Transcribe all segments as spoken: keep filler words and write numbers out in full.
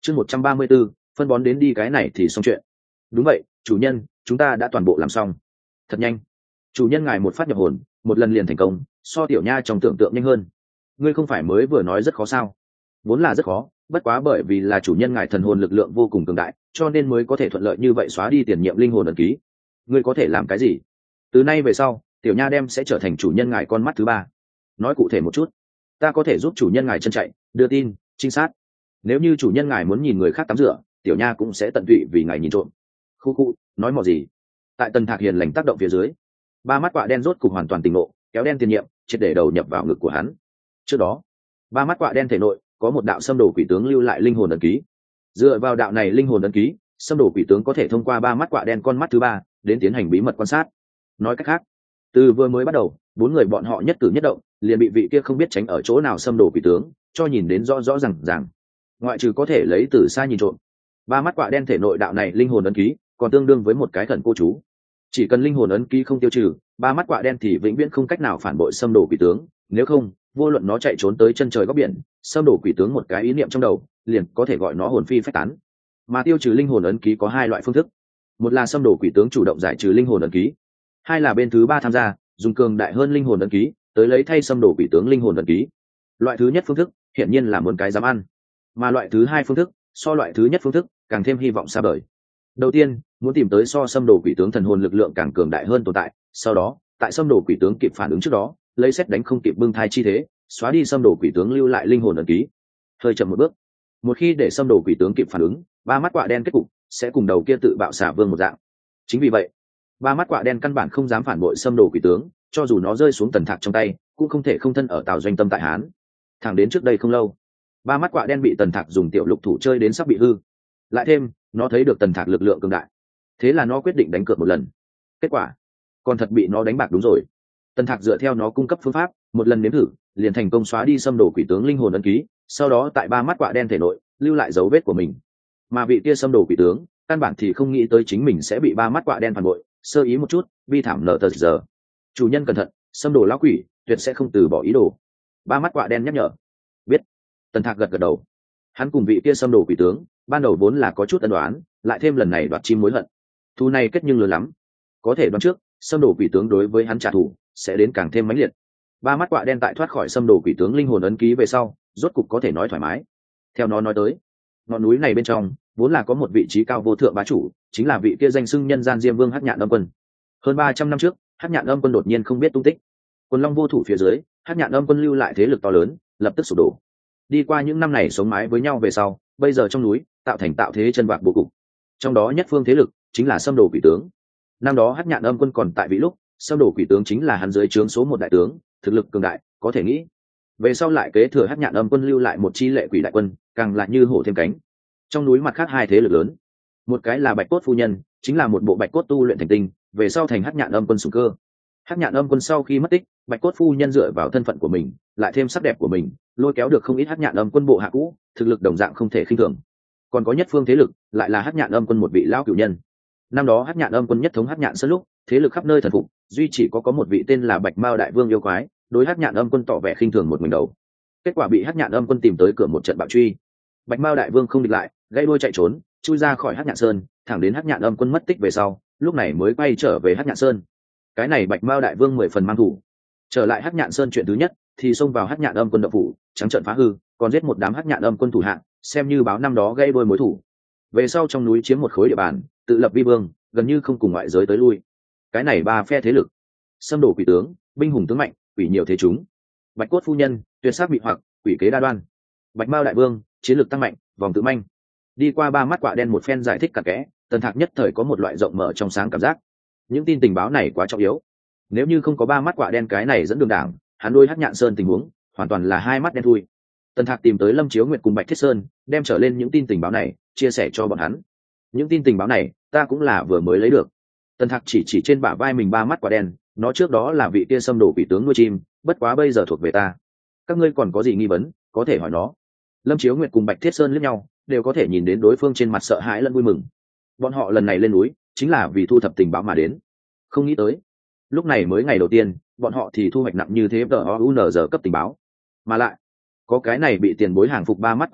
chương một trăm ba mươi b ố phân bón đến đi cái này thì xong chuyện. Đúng vậy chủ nhân, chúng ta đã toàn bộ làm xong. Thật nhanh. Chủ nhân ngài một phát nhập hồn, một lần liền thành công, so tiểu nha trong tưởng tượng nhanh hơn. Ngươi không phải mới vừa nói rất khó sao? Vốn là rất khó, bất quá bởi vì là chủ nhân ngài thần hồn lực lượng vô cùng cường đại, cho nên mới có thể thuận lợi như vậy xóa đi tiền nhiệm linh hồn ấn ký. Ngươi có thể làm cái gì? Từ nay về sau, tiểu nha đem sẽ trở thành chủ nhân ngài con mắt thứ ba. Nói cụ thể một chút. Ta có thể giúp chủ nhân ngài chân chạy, đưa tin, trinh sát. Nếu như chủ nhân ngài muốn nhìn người khác tắm rửa, tiểu nha cũng sẽ tận tụy vì ngài nhìn trộm. Khu khu, nói mò gì? Tại Tần Thạc hiền lành tác động phía dưới, ba mắt quạ đen rốt cục hoàn toàn tỉnh ngộ, kéo đen tiền nhiệm triệt để đầu nhập vào ngực của hắn. Trước đó, ba mắt quạ đen thể nội có một đạo xâm đồ quỷ tướng lưu lại linh hồn ấn ký. Dựa vào đạo này linh hồn ấn ký, xâm đồ quỷ tướng có thể thông qua ba mắt quạ đen con mắt thứ ba đến tiến hành bí mật quan sát. Nói cách khác, từ vừa mới bắt đầu, bốn người bọn họ nhất cử nhất động liền bị vị kia không biết tránh ở chỗ nào xâm đồ quỷ tướng cho nhìn đến rõ rõ ràng ràng. Ngoại trừ có thể lấy từ xa nhìn trộm, ba mắt quạ đen thể nội đạo này linh hồn ấn ký còn tương đương với một cái khẩn cô chú. Chỉ cần linh hồn ấn ký không tiêu trừ, ba mắt quạ đen thì vĩnh viễn không cách nào phản bội xâm đồ quỷ tướng, nếu không vô luận nó chạy trốn tới chân trời góc biển, xâm đồ quỷ tướng một cái ý niệm trong đầu liền có thể gọi nó hồn phi phách tán. Mà tiêu trừ linh hồn ấn ký có hai loại phương thức, một là xâm đồ quỷ tướng chủ động giải trừ linh hồn ấn ký, hai là bên thứ ba tham gia dùng cường đại hơn linh hồn ấn ký tới lấy thay xâm đồ quỷ tướng linh hồn ấn ký. Loại thứ nhất phương thức hiển nhiên là muốn cái dám ăn, mà loại thứ hai phương thức so loại thứ nhất phương thức càng thêm hy vọng xa vời. Đầu tiên, muốn tìm tới so xâm đồ quỷ tướng thần hồn lực lượng càng cường đại hơn tồn tại, sau đó tại xâm đồ quỷ tướng kịp phản ứng trước đó lấy xét đánh không kịp bưng thai chi thế xóa đi xâm đồ quỷ tướng lưu lại linh hồn ấn ký. Hơi chậm một bước, một khi để xâm đồ quỷ tướng kịp phản ứng, ba mắt quạ đen kết cục sẽ cùng đầu kia tự bạo xả vương một dạng. Chính vì vậy, ba mắt quạ đen căn bản không dám phản bội xâm đồ quỷ tướng, cho dù nó rơi xuống Tần Thạc trong tay cũng không thể không thân ở Tào Doanh Tâm tại Hán. Thẳng đến trước đây không lâu, ba mắt quạ đen bị Tần Thạc dùng tiểu lục thủ chơi đến sắp bị hư, lại thêm nó thấy được Tần Thạc lực lượng cường đại, thế là nó quyết định đánh cược một lần. Kết quả còn thật bị nó đánh bạc đúng rồi. Tần Thạc dựa theo nó cung cấp phương pháp một lần nếm thử liền thành công xóa đi xâm đồ quỷ tướng linh hồn ấn ký, sau đó tại ba mắt quạ đen thể nội lưu lại dấu vết của mình. Mà vị kia xâm đồ quỷ tướng căn bản thì không nghĩ tới chính mình sẽ bị ba mắt quạ đen phản bội, sơ ý một chút bi thảm nở tờ giờ. Chủ nhân cẩn thận, xâm đồ lão quỷ tuyệt sẽ không từ bỏ ý đồ. Ba mắt quạ đen nhắc nhở. Biết. Tần Thạc gật gật đầu. Hắn cùng vị kia xâm đồ quỷ tướng ban đầu vốn là có chút ân đoán, lại thêm lần này đoạt chim mối hận, thù này kết nhưng lớn lắm. Có thể đoán trước xâm đồ quỷ tướng đối với hắn trả thù sẽ đến càng thêm mãnh liệt. Ba mắt quạ đen tại thoát khỏi xâm đồ quỷ tướng linh hồn ấn ký về sau rốt cục có thể nói thoải mái. Theo nó nói tới, ngọn núi này bên trong vốn là có một vị trí cao vô thượng bá chủ, chính là vị kia danh xưng nhân gian diêm vương Hắc Nhạn Âm Quân. Hơn ba trăm năm trước, Hắc Nhạn Âm Quân đột nhiên không biết tung tích. Quần Long vô thủ phía dưới, Hắc Nhạn Âm Quân lưu lại thế lực to lớn, lập tức sụp đổ. Đi qua những năm này sống mái với nhau về sau, bây giờ trong núi tạo thành tạo thế chân vạc bố cục. Trong đó nhất phương thế lực chính là xâm đồ quỷ tướng. Năm đó Hắc Nhạn Âm Quân còn tại vị lúc, xâm đồ quỷ tướng chính là hắn dưới trướng số một đại tướng, thực lực cường đại, có thể nghĩ. Về sau lại kế thừa Hắc Nhạn Âm Quân lưu lại một chi lệ quỷ đại quân, càng lại như hổ thêm cánh. Trong núi mặt khác hai thế lực lớn, một cái là Bạch Cốt phu nhân, chính là một bộ bạch cốt tu luyện thành tinh, về sau thành Hắc Nhạn Âm Quân sủng cơ. Hắc Nhạn Âm Quân sau khi mất tích, Bạch Cốt phu nhân dựa vào thân phận của mình, lại thêm sắc đẹp của mình, lôi kéo được không ít Hắc Nhạn Âm Quân bộ hạ cũ, thực lực đồng dạng không thể khinh thường. Còn có nhất phương thế lực, lại là Hắc Nhạn Âm Quân một vị lão cửu nhân. Năm đó Hắc Nhạn Âm Quân nhất thống Hắc Nhạn Sơn lúc, thế lực khắp nơi thần phục, duy chỉ có có một vị tên là Bạch Mao đại vương yêu quái, đối Hắc Nhạn Âm Quân tỏ vẻ khinh thường một mình đầu. Kết quả bị Hắc Nhạn Âm Quân tìm tới cửa một trận bạo truy. Bạch Mao đại vương không địch lại, gãy đuôi chạy trốn, chui ra khỏi Hắc Nhạn Sơn, thẳng đến Hắc Nhạn Âm Quân mất tích về sau, lúc này mới quay trở về Hắc Nhạn Sơn. Cái này Bạch Mao đại vương mười phần mang thủ. Trở lại Hắc Nhạn Sơn chuyện thứ nhất thì xông vào Hắc Nhạn Âm Quân động phủ, trắng trợn phá hư, còn giết một đám Hắc Nhạn Âm Quân thủ hạng, xem như báo năm đó gây đuôi mối thủ. Về sau trong núi chiếm một khối địa bàn, tự lập vi vương, gần như không cùng ngoại giới tới lui. Cái này ba phe thế lực, xâm đồ quỷ tướng, binh hùng tướng mạnh, quỷ nhiều thế chúng. Bạch Cốt phu nhân, tuyệt sắc bị hoặc, quỷ kế đa đoan. Bạch Mao đại vương, chiến lược tăng mạnh, vòng tự manh. Đi qua ba mắt quạ đen một phen giải thích cặn kẽ, Tần Thạc nhất thời có một loại rộng mở trong sáng cảm giác. Những tin tình báo này quá trọng yếu. Nếu như không có ba mắt quạ đen cái này dẫn đường đảng, hắn đôi Hắc Nhạn Sơn tình huống hoàn toàn là hai mắt đen thui. Tần Thạc tìm tới Lâm Chiếu Nguyệt cùng Bạch Thiết Sơn, đem trở lên những tin tình báo này chia sẻ cho bọn hắn. Những tin tình báo này ta cũng là vừa mới lấy được. Tần Thạc chỉ chỉ trên bả vai mình ba mắt quạ đen, nó trước đó là vị kia xâm đồ quỷ tướng nuôi chim, bất quá bây giờ thuộc về ta. Các ngươi còn có gì nghi vấn, có thể hỏi nó. Lâm Chiếu Nguyệt cùng Bạch Thiết Sơn liếc nhau, đều có thể nhìn đến đối phương trên mặt sợ hãi lẫn vui mừng. Bọn họ lần này lên núi chính là vì thu thập tình báo mà đến. Không nghĩ tới, lúc này mới ngày đầu tiên, bọn họ thì thu hoạch nặng như thế tờ o u n giờ cấp tình báo. Mà lại, có cái này bị tiền bối hàng phục ba mắt quạ đen,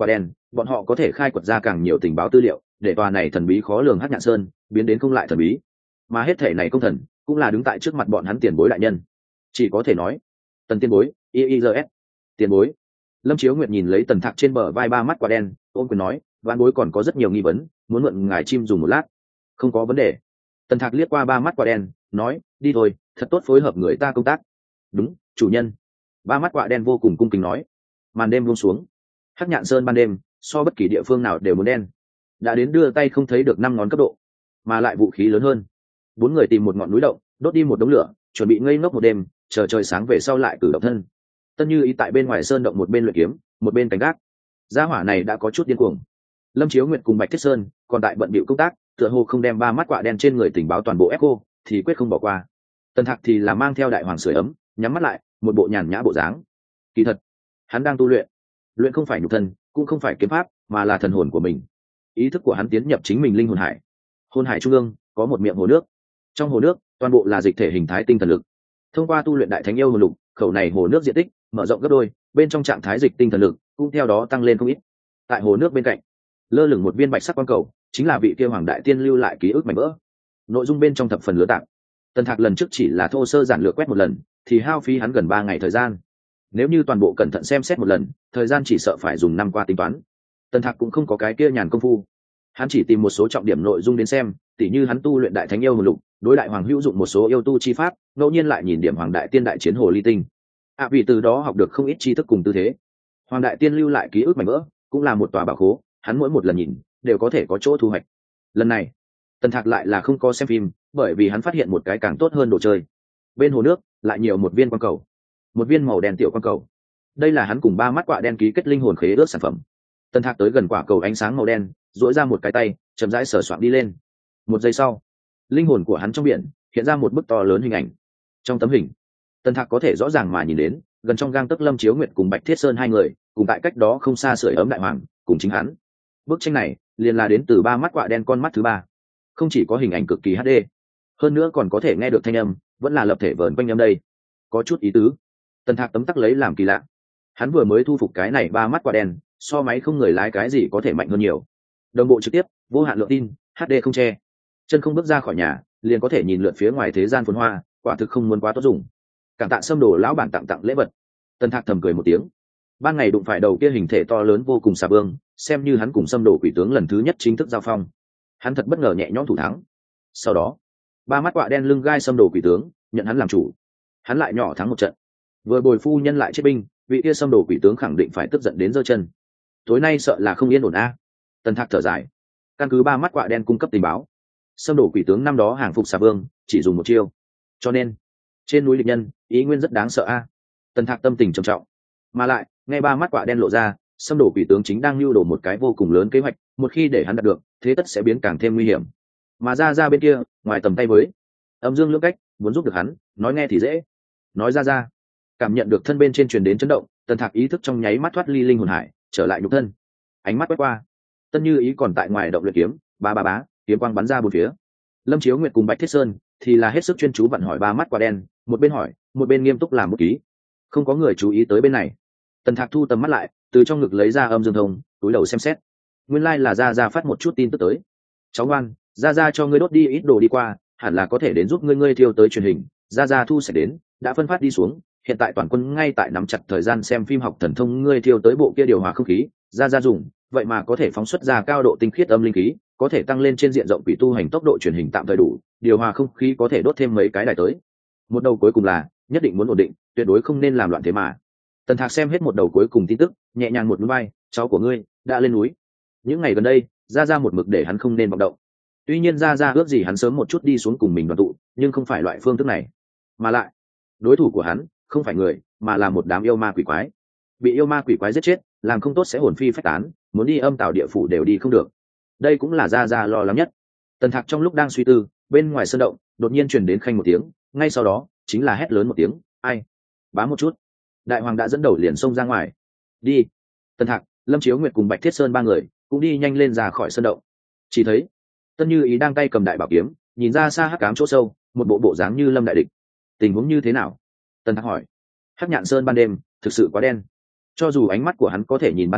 bọn họ có thể khai quật ra càng nhiều tình báo tư liệu để tòa này thần bí khó lường Hắc Nhạn Sơn biến đến không lại thần bí, mà hết thể này công thần cũng là đứng tại trước mặt bọn hắn tiền bối đại nhân. Chỉ có thể nói Tần tiền bối, i i giê ét tiền bối. Lâm Chiếu Nguyệt nhìn lấy Tần Thạc trên bờ vai ba mắt quả đen, ôm quyền nói, vạn bối còn có rất nhiều nghi vấn, muốn mượn ngài chim dùng một lát. Không có vấn đề. Tần Thạc liếc qua ba mắt quả đen, nói, đi thôi, thật tốt phối hợp người ta công tác. Đúng, chủ nhân. Ba mắt quả đen vô cùng cung kính nói. Màn đêm buông xuống, Hắc Nhạn Sơn ban đêm so bất kỳ địa phương nào đều muốn đen, đã đến đưa tay không thấy được năm ngón cấp độ, mà lại vũ khí lớn hơn. Bốn người tìm một ngọn núi động, đốt đi một đống lửa, chuẩn bị ngây ngốc một đêm, chờ trời sáng về sau lại cử động thân. Tân Như Ý tại bên ngoài sơn động một bên luyện kiếm, một bên canh gác. Gia hỏa này đã có chút điên cuồng. Lâm Chiếu Nguyệt cùng Bạch Thiết Sơn còn tại bận bịu công tác, tựa hồ không đem ba mắt quạ đen trên người tình báo toàn bộ ép cô, thì quyết không bỏ qua. Tần Thạc thì là mang theo đại hoàng sưởi ấm, nhắm mắt lại, một bộ nhàn nhã bộ dáng. Kỳ thật, hắn đang tu luyện. Luyện không phải nhục thân, cũng không phải kiếm pháp, mà là thần hồn của mình. Ý thức của hắn tiến nhập chính mình linh hồn hải. Hồn hải trung ương có một miệng hồ nước. Trong hồ nước, toàn bộ là dịch thể hình thái tinh thần lực. Thông qua tu luyện đại thánh yêu hồn lục, khẩu này hồ nước diện tích mở rộng gấp đôi, bên trong trạng thái dịch tinh thần lực cũng theo đó tăng lên không ít. Tại hồ nước bên cạnh, lơ lửng một viên bạch sắc quang cầu, chính là vị kia hoàng đại tiên lưu lại ký ức mảnh vỡ. Nội dung bên trong thập phần lứa tạng. Tần Thạc lần trước chỉ là thô sơ giản lược quét một lần, thì hao phí hắn gần ba ngày thời gian. Nếu như toàn bộ cẩn thận xem xét một lần, thời gian chỉ sợ phải dùng năm qua tính toán. Tần Thạc cũng không có cái kia nhàn công phu. Hắn chỉ tìm một số trọng điểm nội dung đến xem, tỉ như hắn tu luyện đại thánh yêu hồn lục, đối đại hoàng hữu dụng một số yêu tu chi pháp, ngẫu nhiên lại nhìn điểm hoàng đại tiên đại chiến hồ ly tinh. À vì từ đó học được không ít tri thức cùng tư thế. Hoàng đại tiên lưu lại ký ức mảnh vỡ, cũng là một tòa bảo khố, hắn mỗi một lần nhìn đều có thể có chỗ thu hoạch. Lần này, Tần Thạc lại là không có xem phim, bởi vì hắn phát hiện một cái càng tốt hơn đồ chơi. Bên hồ nước lại nhiều một viên quang cầu, một viên màu đen tiểu quang cầu. Đây là hắn cùng ba mắt quạ đen ký kết linh hồn khế ước sản phẩm. Tần Thạc tới gần quả cầu ánh sáng màu đen, duỗi ra một cái tay, chậm rãi sờ soạn đi lên. Một giây sau, linh hồn của hắn trong biển hiện ra một bức to lớn hình ảnh. Trong tấm hình, Tần Thạc có thể rõ ràng mà nhìn đến, gần trong gang tấc Lâm Chiếu Nguyệt cùng Bạch Thiết Sơn hai người, cùng tại cách đó không xa sưởi ấm đại hoàng, cùng chính hắn. Bức tranh này liền là đến từ ba mắt quạ đen con mắt thứ ba. Không chỉ có hình ảnh cực kỳ hát đê, hơn nữa còn có thể nghe được thanh âm, vẫn là lập thể vờn quanh âm đây. Có chút ý tứ. Tần Thạc tấm tắc lấy làm kỳ lạ. Hắn vừa mới thu phục cái này ba mắt quạ đen, so máy không người lái cái gì có thể mạnh hơn nhiều. Đồng bộ trực tiếp, vô hạn lượng tin, hát đê không che. Chân không bước ra khỏi nhà, liền có thể nhìn lượn phía ngoài thế gian phồn hoa, quả thực không muốn quá tốt dùng. Cảm tạ Sâm Đồ lão bản tặng tặng lễ vật. Tần Thạc thầm cười một tiếng. Ban ngày đụng phải đầu kia hình thể to lớn vô cùng xà vương, xem như hắn cùng Sâm Đồ quỷ tướng lần thứ nhất chính thức giao phong. Hắn thật bất ngờ nhẹ nhõm thủ thắng. Sau đó, ba mắt quạ đen lưng gai Sâm Đồ quỷ tướng, nhận hắn làm chủ. Hắn lại nhỏ thắng một trận. Vừa bồi phu nhân lại chết binh, vị kia Sâm Đồ quỷ tướng khẳng định phải tức giận đến giơ chân. Tối nay sợ là không yên ổn a. Tần Thạc thở dài. Căn cứ ba mắt quạ đen cung cấp tình báo, Sâm Đồ quỷ tướng năm đó hàng phục xà vương, chỉ dùng một chiêu. Cho nên, trên núi địch nhân, ý nguyên rất đáng sợ a. Tần Thạc tâm tình trầm trọng. Mà lại, nghe ba mắt quạ đen lộ ra, Sâm Đồ quỷ tướng chính đang lưu đồ một cái vô cùng lớn kế hoạch, một khi để hắn đạt được, thế tất sẽ biến càng thêm nguy hiểm. Mà ra ra bên kia, ngoài tầm tay với, âm dương lưỡng cách, muốn giúp được hắn, nói nghe thì dễ. Nói ra ra, cảm nhận được thân bên trên truyền đến chấn động, Tần Thạc ý thức trong nháy mắt thoát ly linh hồn hải, trở lại nhục thân. Ánh mắt quét qua, Tân Như Ý còn tại ngoài động luyện kiếm, ba ba bá, kiếm quang bắn ra bốn phía. Lâm Chiếu Nguyệt cùng Bạch Thiết Sơn thì là hết sức chuyên chú vặn hỏi ba mắt quả đen, một bên hỏi, một bên nghiêm túc làm một ký. Không có người chú ý tới bên này. Tần Thạc thu tầm mắt lại, từ trong ngực lấy ra âm dương thông, túi đầu xem xét. Nguyên lai like là Gia Gia phát một chút tin tức tới. Cháu ngoan, Gia Gia cho ngươi đốt đi ít đồ đi qua, hẳn là có thể đến giúp ngươi ngươi thiêu tới truyền hình. Gia Gia thu sẽ đến, đã phân phát đi xuống. Hiện tại toàn quân ngay tại nắm chặt thời gian xem phim học thần thông ngươi thiêu tới bộ kia điều hòa không khí. Gia Gia dùng, vậy mà có thể phóng xuất ra cao độ tinh khiết âm linh khí, có thể tăng lên trên diện rộng quỷ tu hành tốc độ truyền hình tạm thời đủ, điều hòa không khí có thể đốt thêm mấy cái đài tới. Một đầu cuối cùng là, nhất định muốn ổn định, tuyệt đối không nên làm loạn thế mà. Tần Thạc xem hết một đầu cuối cùng tin tức, nhẹ nhàng một núi bay, cháu của ngươi đã lên núi. Những ngày gần đây, Gia Gia một mực để hắn không nên vọng động. Tuy nhiên Gia Gia ước gì hắn sớm một chút đi xuống cùng mình đoàn tụ, nhưng không phải loại phương thức này. Mà lại, đối thủ của hắn không phải người, mà là một đám yêu ma quỷ quái. Bị yêu ma quỷ quái giết chết, làm không tốt sẽ hồn phi phách tán, muốn đi âm tào địa phủ đều đi không được. Đây cũng là Gia Gia lo lắng nhất. Tần Thạc trong lúc đang suy tư, bên ngoài sơn động đột nhiên truyền đến khanh một tiếng, ngay sau đó chính là hét lớn một tiếng, ai? Bá một chút. Đại hoàng đã dẫn đầu liền xông ra ngoài. Đi. Tần Thạc, Lâm Chiếu Nguyệt cùng Bạch Thiết Sơn ba người cũng đi nhanh lên ra khỏi sơn động. Chỉ thấy Tân Như Ý đang tay cầm đại bảo kiếm, nhìn ra xa hắc ám chỗ sâu, một bộ bộ dáng như lâm đại địch. Tình huống như thế nào? Tần Thạc hỏi. Hắc Nhạn Sơn ban đêm thực sự quá đen, cho dù ánh mắt của hắn có thể nhìn ban đêm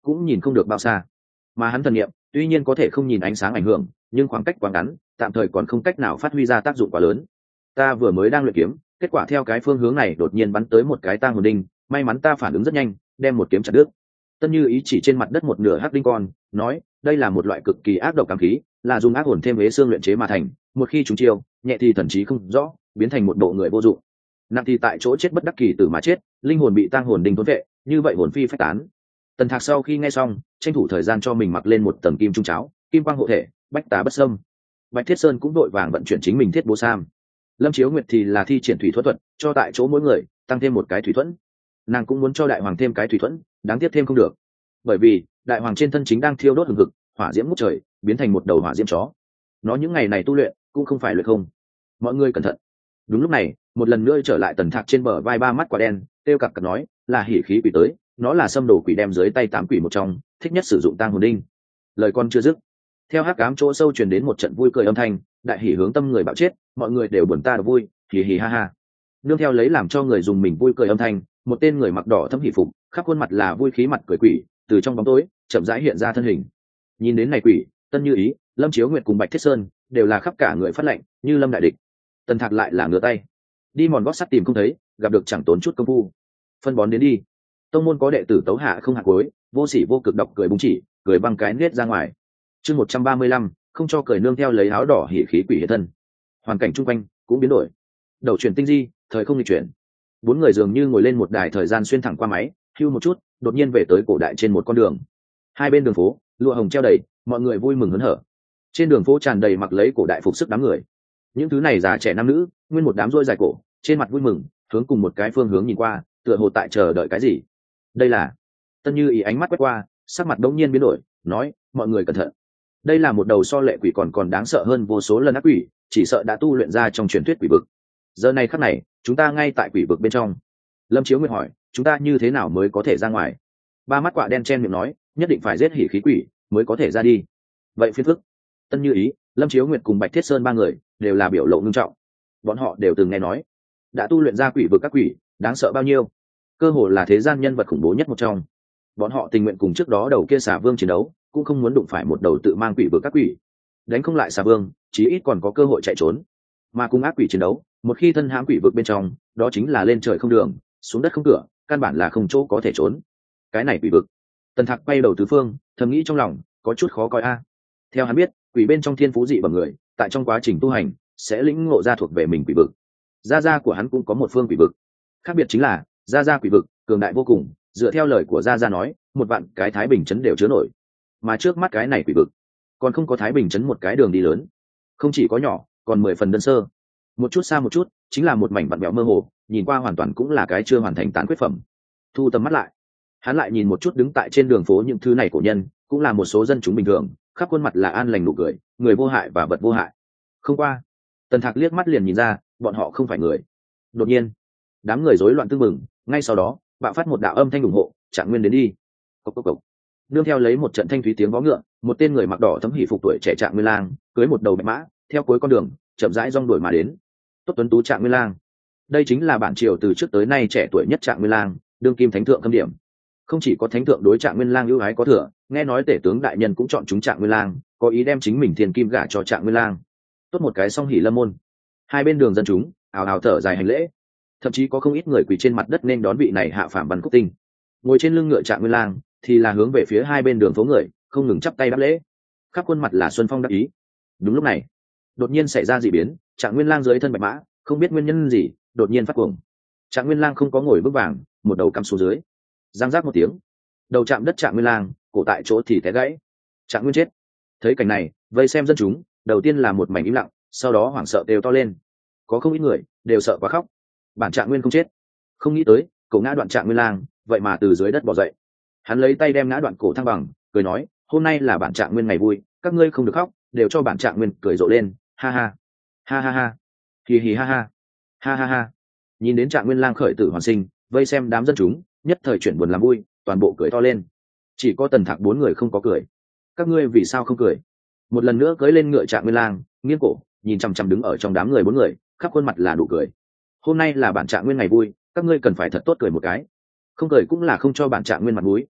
cũng nhìn không được bao xa. Mà hắn thần niệm tuy nhiên có thể không nhìn ánh sáng ảnh hưởng, nhưng khoảng cách quá ngắn, tạm thời còn không cách nào phát huy ra tác dụng quá lớn. Ta vừa mới đang luyện kiếm, kết quả theo cái phương hướng này đột nhiên bắn tới một cái tang hồn đinh, may mắn ta phản ứng rất nhanh, đem một kiếm chặt đứt. Tân Như Ý chỉ trên mặt đất một nửa hắc đinh con, nói, đây là một loại cực kỳ ác độc ám khí, là dùng ác hồn thêm huế xương luyện chế mà thành, một khi chúng chiêu, nhẹ thì thần trí không rõ, biến thành một bộ người vô dụng. Nặng thì tại chỗ chết bất đắc kỳ tử mà chết, linh hồn bị tang hồn đinh thôn vệ, như vậy hồn phi phách tán. Tần Thạc sau khi nghe xong, tranh thủ thời gian cho mình mặc lên một tầng kim trung cháo, kim quang hộ thể, bách tá bất xâm. Bạch Thiết Sơn cũng đội vàng vận chuyển chính mình thiết bố sam. Lâm Chiếu Nguyệt thì là thi triển thủy thuẫn thuật, cho tại chỗ mỗi người tăng thêm một cái thủy thuẫn. Nàng cũng muốn cho đại hoàng thêm cái thủy thuẫn, đáng tiếc thêm không được, bởi vì đại hoàng trên thân chính đang thiêu đốt hừng hực, hỏa diễm ngút trời, biến thành một đầu hỏa diễm chó. Nó những ngày này tu luyện cũng không phải luyện không. Mọi người cẩn thận. Đúng lúc này, một lần nữa trở lại Tần Thạc trên bờ vai ba mắt quả đen, tiêu cặp cặp nói, là hỉ khí quỷ tới, nó là xâm đồ quỷ đem dưới tay tám quỷ một trong, thích nhất sử dụng tang hồn đinh. Lời con chưa dứt, theo hắc ám chỗ sâu truyền đến một trận vui cười âm thanh, đại hỉ hướng tâm người bạo chết, mọi người đều buồn ta được vui, hì hì ha ha. Nương theo lấy làm cho người dùng mình vui cười âm thanh, một tên người mặc đỏ thâm hỉ phục, khắp khuôn mặt là vui khí mặt cười quỷ, từ trong bóng tối chậm rãi hiện ra thân hình. Nhìn đến này quỷ, Tân Như Ý, Lâm Chiếu Nguyệt cùng Bạch Thiết Sơn đều là khắp cả người phát lệnh, như lâm đại địch. Tần Thạc lại là ngửa tay, đi mòn gót sắt tìm không thấy, gặp được chẳng tốn chút công phu. Phân bón đến đi. Tông môn có đệ tử tấu hạ không hạ cuối, vô sỉ vô cực độc cười búng chỉ, cười băng cái nết ra ngoài. Chương một trăm ba mươi lăm, không cho cười nương theo lấy áo đỏ hỉ khí quỷ hiện thân. Hoàn cảnh chung quanh cũng biến đổi. Đầu chuyển tinh di, thời không nghịch chuyển. Bốn người dường như ngồi lên một đài thời gian xuyên thẳng qua máy, hưu một chút, đột nhiên về tới cổ đại trên một con đường. Hai bên đường phố, lụa hồng treo đầy, mọi người vui mừng hớn hở. Trên đường phố tràn đầy mặc lấy cổ đại phục sức đám người. Những thứ này già trẻ nam nữ, nguyên một đám roi dài cổ, trên mặt vui mừng, hướng cùng một cái phương hướng nhìn qua, tựa hồ tại chờ đợi cái gì. Đây là Tân Như Ý ánh mắt quét qua, sắc mặt đống nhiên biến đổi, nói, mọi người cẩn thận. Đây là một đầu so lệ quỷ còn còn đáng sợ hơn vô số lần ác quỷ, chỉ sợ đã tu luyện ra trong truyền thuyết quỷ vực. Giờ này khắc này, chúng ta ngay tại quỷ vực bên trong. Lâm Chiếu Nguyệt hỏi, chúng ta như thế nào mới có thể ra ngoài? Ba mắt quạ đen chen miệng nói, nhất định phải giết hỉ khí quỷ mới có thể ra đi. Vậy phiền phức. Tân Như Ý, Lâm Chiếu Nguyệt cùng Bạch Thiết Sơn ba người đều là biểu lộ nghiêm trọng. Bọn họ đều từng nghe nói, đã tu luyện ra quỷ vực các quỷ, đáng sợ bao nhiêu, cơ hồ là thế gian nhân vật khủng bố nhất một trong. Bọn họ tình nguyện cùng trước đó đầu kia xà vương chiến đấu, cũng không muốn đụng phải một đầu tự mang quỷ vực các quỷ. Đánh không lại xà vương, chí ít còn có cơ hội chạy trốn. Mà cùng ác quỷ chiến đấu, một khi thân hãm quỷ vực bên trong, đó chính là lên trời không đường, xuống đất không cửa, căn bản là không chỗ có thể trốn. Cái này quỷ vực. Tần Thạc quay đầu tứ phương, thầm nghĩ trong lòng, có chút khó coi a. Theo hắn biết, quỷ bên trong thiên phú dị bẩm người, tại trong quá trình tu hành sẽ lĩnh ngộ ra thuộc về mình quỷ vực. Gia gia của hắn cũng có một phương quỷ vực. Khác biệt chính là, gia gia quỷ vực cường đại vô cùng, dựa theo lời của gia gia nói, một vạn cái Thái Bình trấn đều chứa nổi. Mà trước mắt cái này quỷ vực, còn không có Thái Bình trấn một cái đường đi lớn, không chỉ có nhỏ, còn mười phần đơn sơ. Một chút xa một chút, chính là một mảnh vặn vẹo mơ hồ, nhìn qua hoàn toàn cũng là cái chưa hoàn thành tán quyết phẩm. Thu tầm mắt lại, hắn lại nhìn một chút đứng tại trên đường phố những thứ này cổ nhân, cũng là một số dân chúng bình thường, khắp khuôn mặt là an lành nụ cười, người vô hại và vật vô hại. Không qua, Tần Thạc liếc mắt liền nhìn ra, bọn họ không phải người. Đột nhiên, đám người rối loạn tương mừng, ngay sau đó, bạo phát một đạo âm thanh ủng hộ, Trạng Nguyên đến đi. Cốc cốc cốc. Nương theo lấy một trận thanh thúy tiếng vó ngựa, một tên người mặc đỏ thấm hỉ phục tuổi trẻ Trạng Nguyên Lang, cưới một đầu bạch mã, theo cuối con đường, chậm rãi rong đuổi mà đến. Tốt tuấn tú Trạng Nguyên Lang. Đây chính là bản triều từ trước tới nay trẻ tuổi nhất Trạng Nguyên Lang, đương kim thánh thượng khâm điểm. Không chỉ có thánh thượng đối Trạng Nguyên Lang ưu ái có thừa, nghe nói tể tướng đại nhân cũng chọn chúng Trạng Nguyên Lang, có ý đem chính mình thiên kim gả cho Trạng Nguyên Lang. Tốt một cái song hỉ lâm môn. Hai bên đường dân chúng ào ào thở dài hành lễ, thậm chí có không ít người quỳ trên mặt đất nên đón vị này hạ phàm văn cúc tinh. Ngồi trên lưng ngựa Trạng Nguyên Lang thì là hướng về phía hai bên đường phố người, không ngừng chắp tay đáp lễ, khắp khuôn mặt là xuân phong đắc ý. Đúng lúc này, đột nhiên xảy ra dị biến, Trạng Nguyên Lang dưới thân bạch mã, không biết nguyên nhân gì, đột nhiên phát cuồng. Trạng Nguyên Lang không có ngồi vững vàng, một đầu cắm xuống dưới, giang giác một tiếng, đầu chạm đất Trạng Nguyên Lang, cổ tại chỗ thì té gãy. Trạng Nguyên chết. Thấy cảnh này, vây xem dân chúng đầu tiên là một mảnh im lặng, sau đó hoảng sợ đều to lên, có không ít người đều sợ quá khóc. Bản Trạng Nguyên không chết. Không nghĩ tới, cổ ngã đoạn Trạng Nguyên Lang vậy mà từ dưới đất bò dậy. Hắn lấy tay đem ngã đoạn cổ thăng bằng, cười nói, hôm nay là bản Trạng Nguyên ngày vui, các ngươi không được khóc, đều cho bản Trạng Nguyên cười rộ lên, ha ha ha ha ha, hì hì ha ha ha ha ha. Nhìn đến Trạng Nguyên Lang khởi tử hoàn sinh, vây xem đám dân chúng nhất thời chuyển buồn làm vui, toàn bộ cười to lên. Chỉ có Tần Thạc bốn người không có cười. Các ngươi vì sao không cười? Một lần nữa cưỡi lên ngựa Trạng Nguyên Lang, nghiêng cổ nhìn chằm chằm đứng ở trong đám người bốn người, khắp khuôn mặt là nụ cười. Hôm nay là bản Trạng Nguyên ngày vui, các ngươi cần phải thật tốt cười một cái, không cười cũng là không cho bản Trạng Nguyên mặt mũi.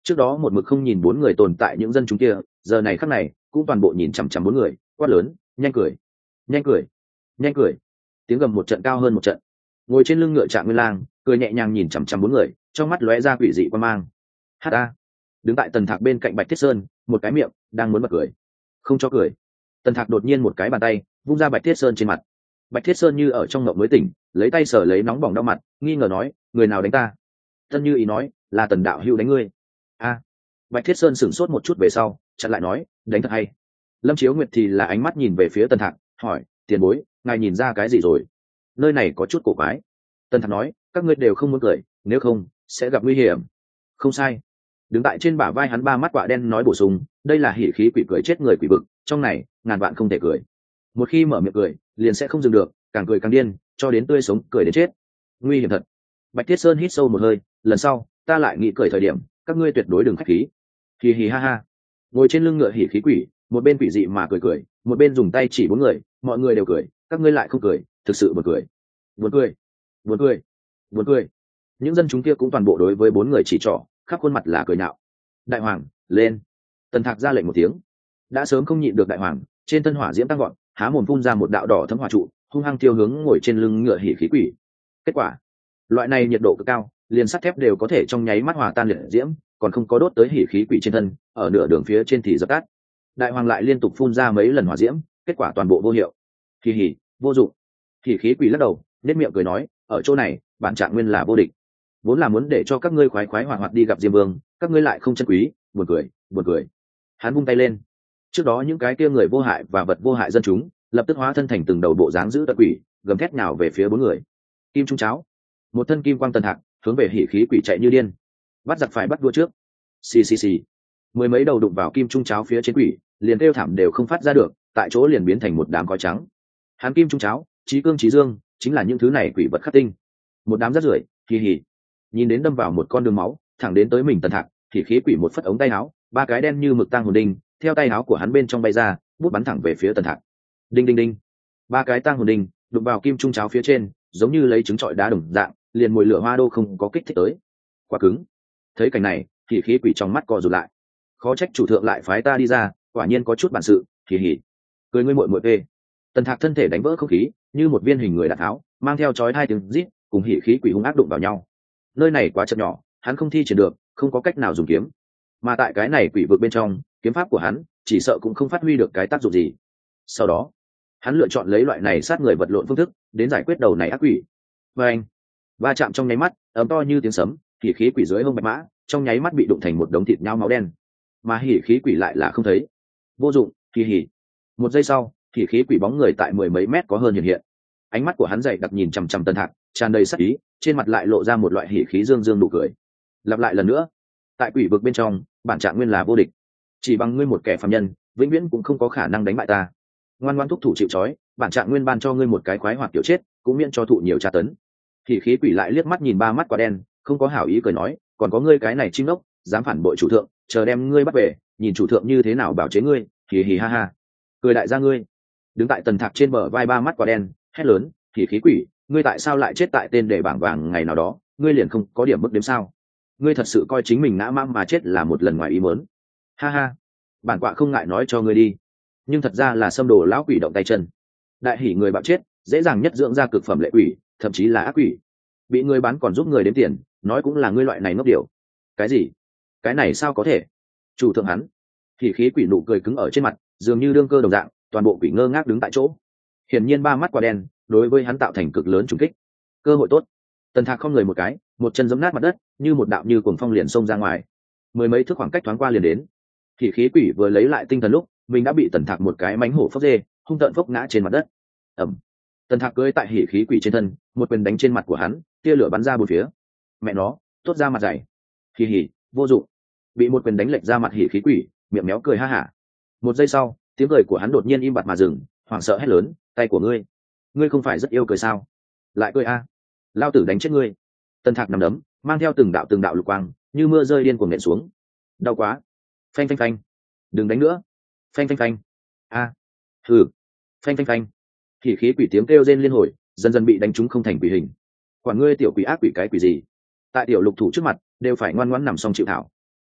Trước đó một mực không nhìn bốn người tồn tại những dân chúng kia, giờ này khắc này cũng toàn bộ nhìn chằm chằm bốn người, quát lớn: nhanh cười, nhanh cười, nhanh cười. Tiếng gầm một trận cao hơn một trận. Ngồi trên lưng ngựa Trạng Nguyên Lang cười nhẹ nhàng nhìn chằm chằm bốn người, trong mắt lóe ra quỷ dị quan mang. Hát a. Đứng tại Tần Thạc bên cạnh Bạch Thiết Sơn, một cái miệng đang muốn bật cười, không cho cười. Tần Thạc đột nhiên một cái bàn tay vung ra Bạch Thiết Sơn trên mặt. Bạch Thiết Sơn như ở trong ngộng mới tỉnh, lấy tay sờ lấy nóng bỏng đau mặt, nghi ngờ nói: người nào đánh ta? Tân Như Ý nói: là Tần đạo hữu đánh ngươi. A. Bạch Thiết Sơn sửng sốt một chút về sau chặn lại nói: đánh thật hay. Lâm Chiếu Nguyệt thì là ánh mắt nhìn về phía Tần Thạc, hỏi: tiền bối, ngài nhìn ra cái gì rồi? Nơi này có chút cổ quái. Tần Thạc nói: các ngươi đều không muốn cười, nếu không sẽ gặp nguy hiểm. Không sai. Đứng tại trên bả vai hắn ba mắt quạ đen nói bổ sung: đây là hỉ khí quỷ cười chết người quỷ vực, trong này ngàn vạn không thể cười. Một khi mở miệng cười liền sẽ không dừng được, càng cười càng điên, cho đến tươi sống cười đến chết. Nguy hiểm thật. Bạch Thiết Sơn hít sâu một hơi, lần sau ta lại nghĩ cười thời điểm các ngươi tuyệt đối đừng khách khí. Hì hì ha ha. Ngồi trên lưng ngựa hỉ khí quỷ, một bên quỷ dị mà cười cười, một bên dùng tay chỉ bốn người, mọi người đều cười, các ngươi lại không cười, thực sự buồn cười. Buồn cười, buồn cười, buồn cười. Những dân chúng kia cũng toàn bộ đối với bốn người chỉ trỏ, khắp khuôn mặt là cười nhạo. Đại hoàng, lên. Tần Thạc ra lệnh một tiếng. Đã sớm không nhịn được đại hoàng, trên thân hỏa diễm tăng gọn, há mồm phun ra một đạo đỏ thấm hỏa trụ, hung hăng tiêu hướng ngồi trên lưng ngựa hỉ khí quỷ. Kết quả, loại này nhiệt độ cực cao, liền sắt thép đều có thể trong nháy mắt hòa tan liệt diễm, còn không có đốt tới hỉ khí quỷ trên thân, ở nửa đường phía trên thì dập tắt. Đại hoàng lại liên tục phun ra mấy lần hỏa diễm, kết quả toàn bộ vô hiệu. Hỉ hỉ, vô dụng. Hỉ khí quỷ lắc đầu, nét miệng cười nói: ở chỗ này bản Trạng Nguyên là vô địch, vốn là muốn để cho các ngươi khoái khoái hoạt hoạt đi gặp Diêm Vương, các ngươi lại không trân quý, buồn cười, buồn cười. Hắn vung tay lên. Trước đó những cái kia người vô hại và vật vô hại dân chúng lập tức hóa thân thành từng đầu bộ dáng giữ tận quỷ, gầm thét nhào về phía bốn người. Kim trung cháo. Một thân kim quang Tần Thạc hướng về hỉ khí quỷ chạy như điên. Bắt giặc phải bắt đua trước. Xì xì xì. Mười mấy đầu đụng vào kim trung cháo phía trên quỷ, liền kêu thảm đều không phát ra được, tại chỗ liền biến thành một đám khói trắng. Hắn kim trung cháo, trí cương trí dương, chính là những thứ này quỷ vật khắc tinh. Một đám rác rưởi, hì hì. Nhìn đến đâm vào một con đường máu, thẳng đến tới mình Tần Thạc, hỉ khí quỷ một phất ống tay áo, ba cái đen như mực tang hồn đinh theo tay áo của hắn bên trong bay ra, bút bắn thẳng về phía Tần Thạc. Đinh đinh đinh. Ba cái tang hồn đinh đụng vào kim trung cháo phía trên, giống như lấy trứng trọi đá đồng dạng, liền mùi lửa hoa đô không có kích thích tới. Quá cứng. Thấy cảnh này, hỉ khí quỷ trong mắt co rụt lại. Khó trách chủ thượng lại phái ta đi ra, quả nhiên có chút bản sự. Hỉ hỉ. Cười ngươi muội muội phê. Tần Thạc thân thể đánh vỡ không khí, như một viên hình người đạn tháo, mang theo chói hai tiếng rít, cùng hỉ khí quỷ hung ác đụng vào nhau. Nơi này quá chật nhỏ, hắn không thi triển được, không có cách nào dùng kiếm. Mà tại cái này quỷ vực bên trong, kiếm pháp của hắn chỉ sợ cũng không phát huy được cái tác dụng gì. Sau đó, hắn lựa chọn lấy loại này sát người vật lộn phương thức đến giải quyết đầu này ác quỷ. Và anh, va chạm trong nháy mắt, ấm to như tiếng sấm, hỉ khí quỷ dưới hông bạch mã trong nháy mắt bị đụng thành một đống thịt nhau máu đen. Mà hỉ khí quỷ lại là không thấy. Vô dụng, hỉ hỉ. Một giây sau, hỉ khí quỷ bóng người tại mười mấy mét có hơn hiện hiện. Ánh mắt của hắn dày đặc nhìn chằm chằm Tần Thạc, tràn đầy sát ý, trên mặt lại lộ ra một loại hỉ khí dương dương nụ cười. Lặp lại lần nữa, tại quỷ vực bên trong, bản Trạng Nguyên là vô địch, chỉ bằng ngươi một kẻ phàm nhân vĩnh viễn cũng không có khả năng đánh bại ta. Ngoan ngoãn thúc thủ chịu trói, bản Trạng Nguyên ban cho ngươi một cái khoái hoạt tiểu chết, cũng miễn cho thụ nhiều tra tấn. Hỉ khí quỷ lại liếc mắt nhìn ba mắt quả đen, không có hảo ý cười nói: còn có ngươi cái này chim ốc, dám phản bội chủ thượng, chờ đem ngươi bắt về, nhìn chủ thượng như thế nào bảo chế ngươi. Hỉ hỉ ha ha. Cười đại gia ngươi. Đứng tại Tần Thạc trên bờ vai ba mắt quả đen hét lớn: hỉ khí quỷ, ngươi tại sao lại chết tại tên để bảng vàng ngày nào đó, ngươi liền không có điểm mức đếm sao? Ngươi thật sự coi chính mình ngã mãng mà chết là một lần ngoài ý muốn? Ha ha. Bản quạ không ngại nói cho ngươi đi, nhưng thật ra là xâm đồ lão quỷ động tay chân. Đại hỉ người bạo chết dễ dàng nhất dưỡng ra cực phẩm lệ quỷ, thậm chí là ác quỷ. Bị người bán còn giúp người đếm tiền, nói cũng là ngươi loại này ngốc điều. Cái gì? Cái này sao có thể? Chủ thượng hắn. Hỉ khí quỷ nụ cười cứng ở trên mặt, dường như đương cơ đồng dạng, toàn bộ quỷ ngơ ngác đứng tại chỗ. Hiển nhiên ba mắt quả đen đối với hắn tạo thành cực lớn trùng kích. Cơ hội tốt. Tần Thạc không người một cái, một chân giẫm nát mặt đất, như một đạo như cuồng phong liền xông ra ngoài. Mười mấy thước khoảng cách thoáng qua liền đến. Hỉ khí quỷ vừa lấy lại tinh thần lúc, mình đã bị Tần Thạc một cái mánh hổ phốc dê hung tợn phốc ngã trên mặt đất. Ẩm. Tần Thạc cưỡi tại hỉ khí quỷ trên thân, một quyền đánh trên mặt của hắn, tia lửa bắn ra bốn phía. Mẹ nó, tốt ra mặt dày. Hỉ hỉ, vô dụng. Bị một quyền đánh lệch ra mặt hỉ khí quỷ, miệng méo cười ha hả. Một giây sau, tiếng cười của hắn đột nhiên im bặt mà dừng, hoảng sợ hét lớn: tay của ngươi, ngươi không phải rất yêu cười sao? Lại cười a, à. Lao tử đánh chết ngươi. Tần Thạc nằm đấm, mang theo từng đạo từng đạo lục quang, như mưa rơi điên cuồng nện xuống. Đau quá. Phanh phanh phanh. Đừng đánh nữa. Phanh phanh phanh. A. À. Hừ. Phanh phanh phanh. Hỉ khí quỷ tiếng kêu rên liên hồi, dần dần bị đánh trúng không thành quỷ hình. Quản ngươi tiểu quỷ ác quỷ cái quỷ gì, tại tiểu lục thủ trước mặt đều phải ngoan ngoãn nằm xong chịu thảo.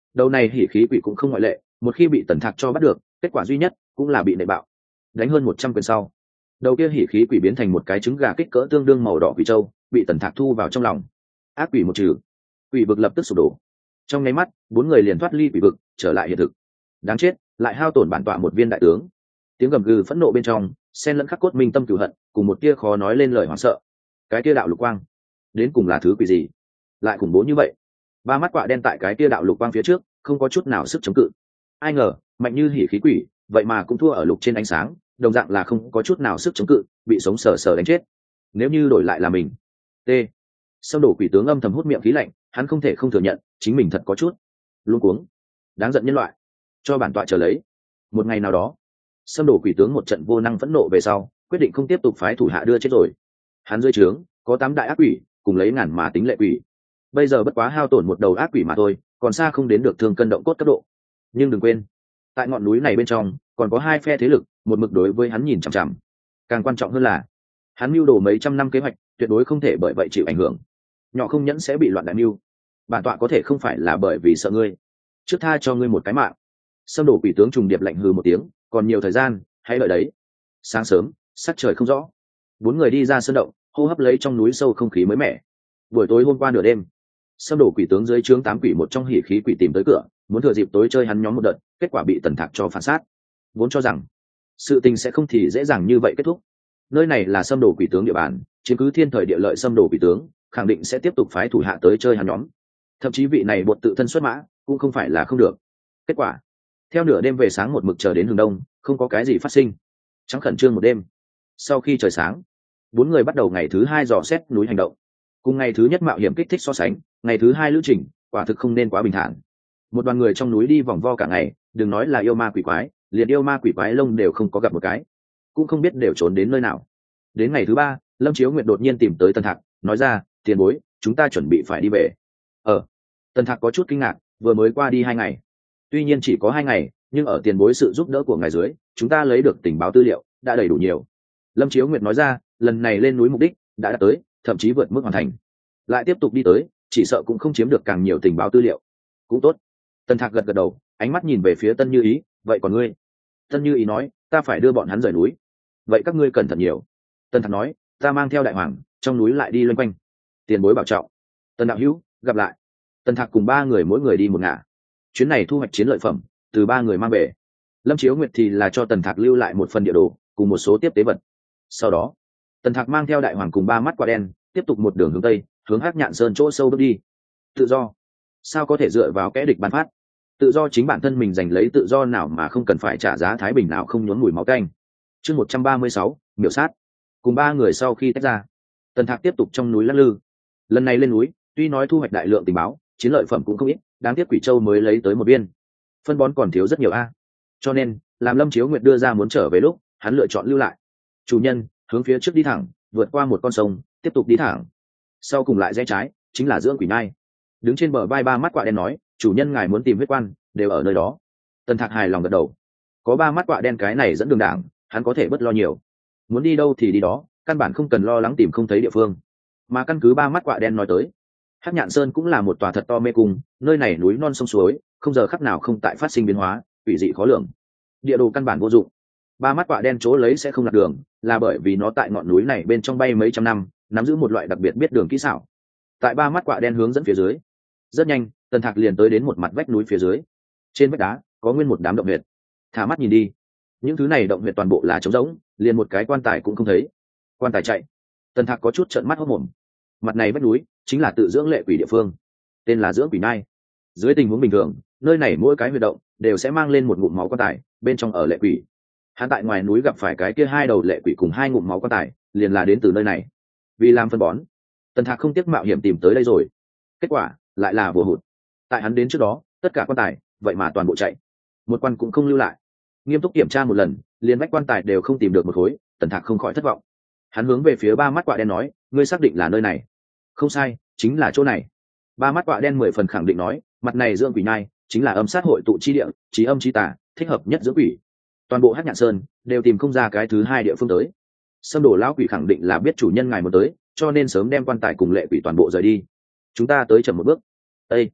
đầu này hỉ khí quỷ cũng không ngoại lệ, một khi bị tần thạc cho bắt được, kết quả duy nhất cũng là bị nệ bạo. Đánh hơn một trăm quyền sau, đầu kia hỉ khí quỷ biến thành một cái trứng gà kích cỡ tương đương màu đỏ quỷ châu, bị tần thạc thu vào trong lòng. Ác quỷ một trừ, quỷ vực lập tức sụp đổ. Trong nháy mắt, bốn người liền thoát ly quỷ vực, trở lại hiện thực. Đáng chết, lại hao tổn bản tọa một viên đại tướng. Tiếng gầm gừ phẫn nộ bên trong, xen lẫn khắc cốt minh tâm cửu hận, cùng một tia khó nói lên lời hoảng sợ. Cái tia đạo lục quang, đến cùng là thứ quỷ gì, lại khủng bố như vậy? Ba mắt quạ đen tại cái tia đạo lục quang phía trước, không có chút nào sức chống cự. Ai ngờ, mạnh như hỉ khí quỷ, vậy mà cũng thua ở lục trên ánh sáng, đồng dạng là không có chút nào sức chống cự, bị sống sờ sờ đánh chết. Nếu như đổi lại là mình, t Sâm đổ quỷ tướng âm thầm hút miệng khí lạnh, hắn không thể không thừa nhận, chính mình thật có chút luống cuống. Đáng giận nhân loại, cho bản tọa chờ lấy. Một ngày nào đó, Sâm đổ quỷ tướng một trận vô năng phẫn nộ về sau, quyết định không tiếp tục phái thủ hạ đưa chết rồi. Hắn dưới trướng có tám đại ác quỷ, cùng lấy ngàn mà tính lệ quỷ. Bây giờ bất quá hao tổn một đầu ác quỷ mà thôi, còn xa không đến được thương cân động cốt cấp độ. Nhưng đừng quên, tại ngọn núi này bên trong còn có hai phe thế lực, một mực đối với hắn nhìn chằm chằm. Càng quan trọng hơn là, hắn mưu đồ mấy trăm năm kế hoạch, tuyệt đối không thể bởi vậy chịu ảnh hưởng. Nhỏ không nhẫn sẽ bị loạn đại mưu. Bản tọa có thể không phải là bởi vì sợ ngươi, trước tha cho ngươi một cái mạng. Sâm đổ quỷ tướng trùng điệp lạnh hừ một tiếng, còn nhiều thời gian, hãy đợi đấy. Sáng sớm, sắc trời không rõ, bốn người đi ra sơn động, hô hấp lấy trong núi sâu không khí mới mẻ. Buổi tối hôm qua nửa đêm, Sâm đổ quỷ tướng dưới trướng tám quỷ một trong hỉ khí quỷ tìm tới cửa, muốn thừa dịp tối chơi hắn nhóm một đợt, kết quả bị tần thạc cho phản sát. Vốn cho rằng sự tình sẽ không thì dễ dàng như vậy kết thúc. Nơi này là Sâm đổ quỷ tướng địa bàn, chiếm cứ thiên thời địa lợi, Sâm đổ quỷ tướng khẳng định sẽ tiếp tục phái thủ hạ tới chơi hắn nhóm. Thậm chí vị này bột tự thân xuất mã, cũng không phải là không được. Kết quả, theo nửa đêm về sáng một mực chờ đến hướng đông, không có cái gì phát sinh. Trắng khẩn trương một đêm. Sau khi trời sáng, bốn người bắt đầu ngày thứ hai dò xét núi hành động. Cùng ngày thứ nhất mạo hiểm kích thích so sánh, ngày thứ hai lữ trình quả thực không nên quá bình thản. Một đoàn người trong núi đi vòng vo cả ngày, đừng nói là yêu ma quỷ quái, liền yêu ma quỷ quái lông đều không có gặp một cái, cũng không biết đều trốn đến nơi nào. Đến ngày thứ ba, Lâm Chiếu Nguyệt đột nhiên tìm tới Tần Thạc, nói ra, tiền bối, chúng ta chuẩn bị phải đi về. Ờ, Tần Thạc có chút kinh ngạc, vừa mới qua đi hai ngày. Tuy nhiên chỉ có hai ngày, nhưng ở tiền bối sự giúp đỡ của ngài dưới, chúng ta lấy được tình báo tư liệu đã đầy đủ nhiều. Lâm Chiếu Nguyệt nói ra, lần này lên núi mục đích đã đạt tới, thậm chí vượt mức hoàn thành. Lại tiếp tục đi tới, chỉ sợ cũng không chiếm được càng nhiều tình báo tư liệu. Cũng tốt. Tần Thạc gật gật đầu, ánh mắt nhìn về phía Tân Như Ý, vậy còn ngươi? Tân Như Ý nói, ta phải đưa bọn hắn rời núi. Vậy các ngươi cẩn thận nhiều. Tần Thạc nói, ta mang theo đại hoàng, trong núi lại đi loanh quanh. Tiền bối bảo trọng. Tần đạo hữu, gặp lại. Tần Thạc cùng ba người mỗi người đi một ngả. Chuyến này thu hoạch chiến lợi phẩm từ ba người mang về. Lâm Chiếu Nguyệt thì là cho Tần Thạc lưu lại một phần địa đồ cùng một số tiếp tế vật. Sau đó, Tần Thạc mang theo đại hoàng cùng ba mắt quả đen tiếp tục một đường hướng tây, hướng Hắc Nhạn Sơn chỗ sâu bước đi. Tự do, sao có thể dựa vào kẽ địch ban phát? Tự do chính bản thân mình giành lấy, tự do nào mà không cần phải trả giá thái bình nào không nhuốm mùi máu canh. Chương một trăm ba mươi sáu, miểu sát. Cùng ba người sau khi tách ra, Tần Thạc tiếp tục trong núi lắc lư. Lần này lên núi, tuy nói thu hoạch đại lượng tình báo, chiến lợi phẩm cũng không ít, đáng tiếc Quỷ Châu mới lấy tới một viên, phân bón còn thiếu rất nhiều a. Cho nên, làm Lâm Chiếu Nguyệt đưa ra muốn trở về lúc, hắn lựa chọn lưu lại. Chủ nhân, hướng phía trước đi thẳng, vượt qua một con sông, tiếp tục đi thẳng. Sau cùng lại rẽ trái, chính là dưỡng quỷ nai. Đứng trên bờ vai ba mắt quạ đen nói, chủ nhân ngài muốn tìm huyết quan, đều ở nơi đó. Tần Thạc hài lòng gật đầu. Có ba mắt quạ đen cái này dẫn đường đảng, hắn có thể bớt lo nhiều. Muốn đi đâu thì đi đó, căn bản không cần lo lắng tìm không thấy địa phương. Mà căn cứ ba mắt quạ đen nói tới, Hắc Nhạn Sơn cũng là một tòa thật to mê cung, nơi này núi non sông suối, không giờ khắc nào không tại phát sinh biến hóa, quỷ dị khó lường. Địa đồ căn bản vô dụng. Ba mắt quạ đen chỗ lấy sẽ không lạc đường, là bởi vì nó tại ngọn núi này bên trong bay mấy trăm năm, nắm giữ một loại đặc biệt biết đường kỹ xảo. Tại ba mắt quạ đen hướng dẫn phía dưới, rất nhanh, Tần Thạc liền tới đến một mặt vách núi phía dưới. Trên vách đá có nguyên một đám động huyệt. Thả mắt nhìn đi, những thứ này động huyệt toàn bộ là trống rỗng, liền một cái quan tài cũng không thấy. Quan tài chạy. Tần Thạc có chút trợn mắt hốt mồm. Mặt này vách núi chính là tự dưỡng lệ quỷ địa phương, tên là dưỡng quỷ nai. Dưới tình huống bình thường, nơi này mỗi cái huyệt động đều sẽ mang lên một ngụm máu quan tài, bên trong ở lệ quỷ. Hắn tại ngoài núi gặp phải cái kia hai đầu lệ quỷ cùng hai ngụm máu quan tài, liền là đến từ nơi này. Vì làm phân bón, Tần Thạc không tiếc mạo hiểm tìm tới đây rồi. Kết quả lại là vừa hụt. Tại hắn đến trước đó, tất cả quan tài vậy mà toàn bộ chạy, một quan cũng không lưu lại. Nghiêm túc kiểm tra một lần, liền vách quan tài đều không tìm được một khối. Tần Thạc không khỏi thất vọng. Hắn hướng về phía ba mắt quạ đen nói, ngươi xác định là nơi này? Không sai, chính là chỗ này. Ba mắt quạ đen mười phần khẳng định nói, mặt này dưỡng quỷ nhai chính là âm sát hội tụ chi địa, trí âm chi tà, thích hợp nhất dưỡng quỷ. Toàn bộ Hắc Nhạn Sơn đều tìm không ra cái thứ hai địa phương tới. Sâm đổ lão quỷ khẳng định là biết chủ nhân ngài muốn tới, cho nên sớm đem quan tài cùng lệ quỷ toàn bộ rời đi. Chúng ta tới chậm một bước. Ê!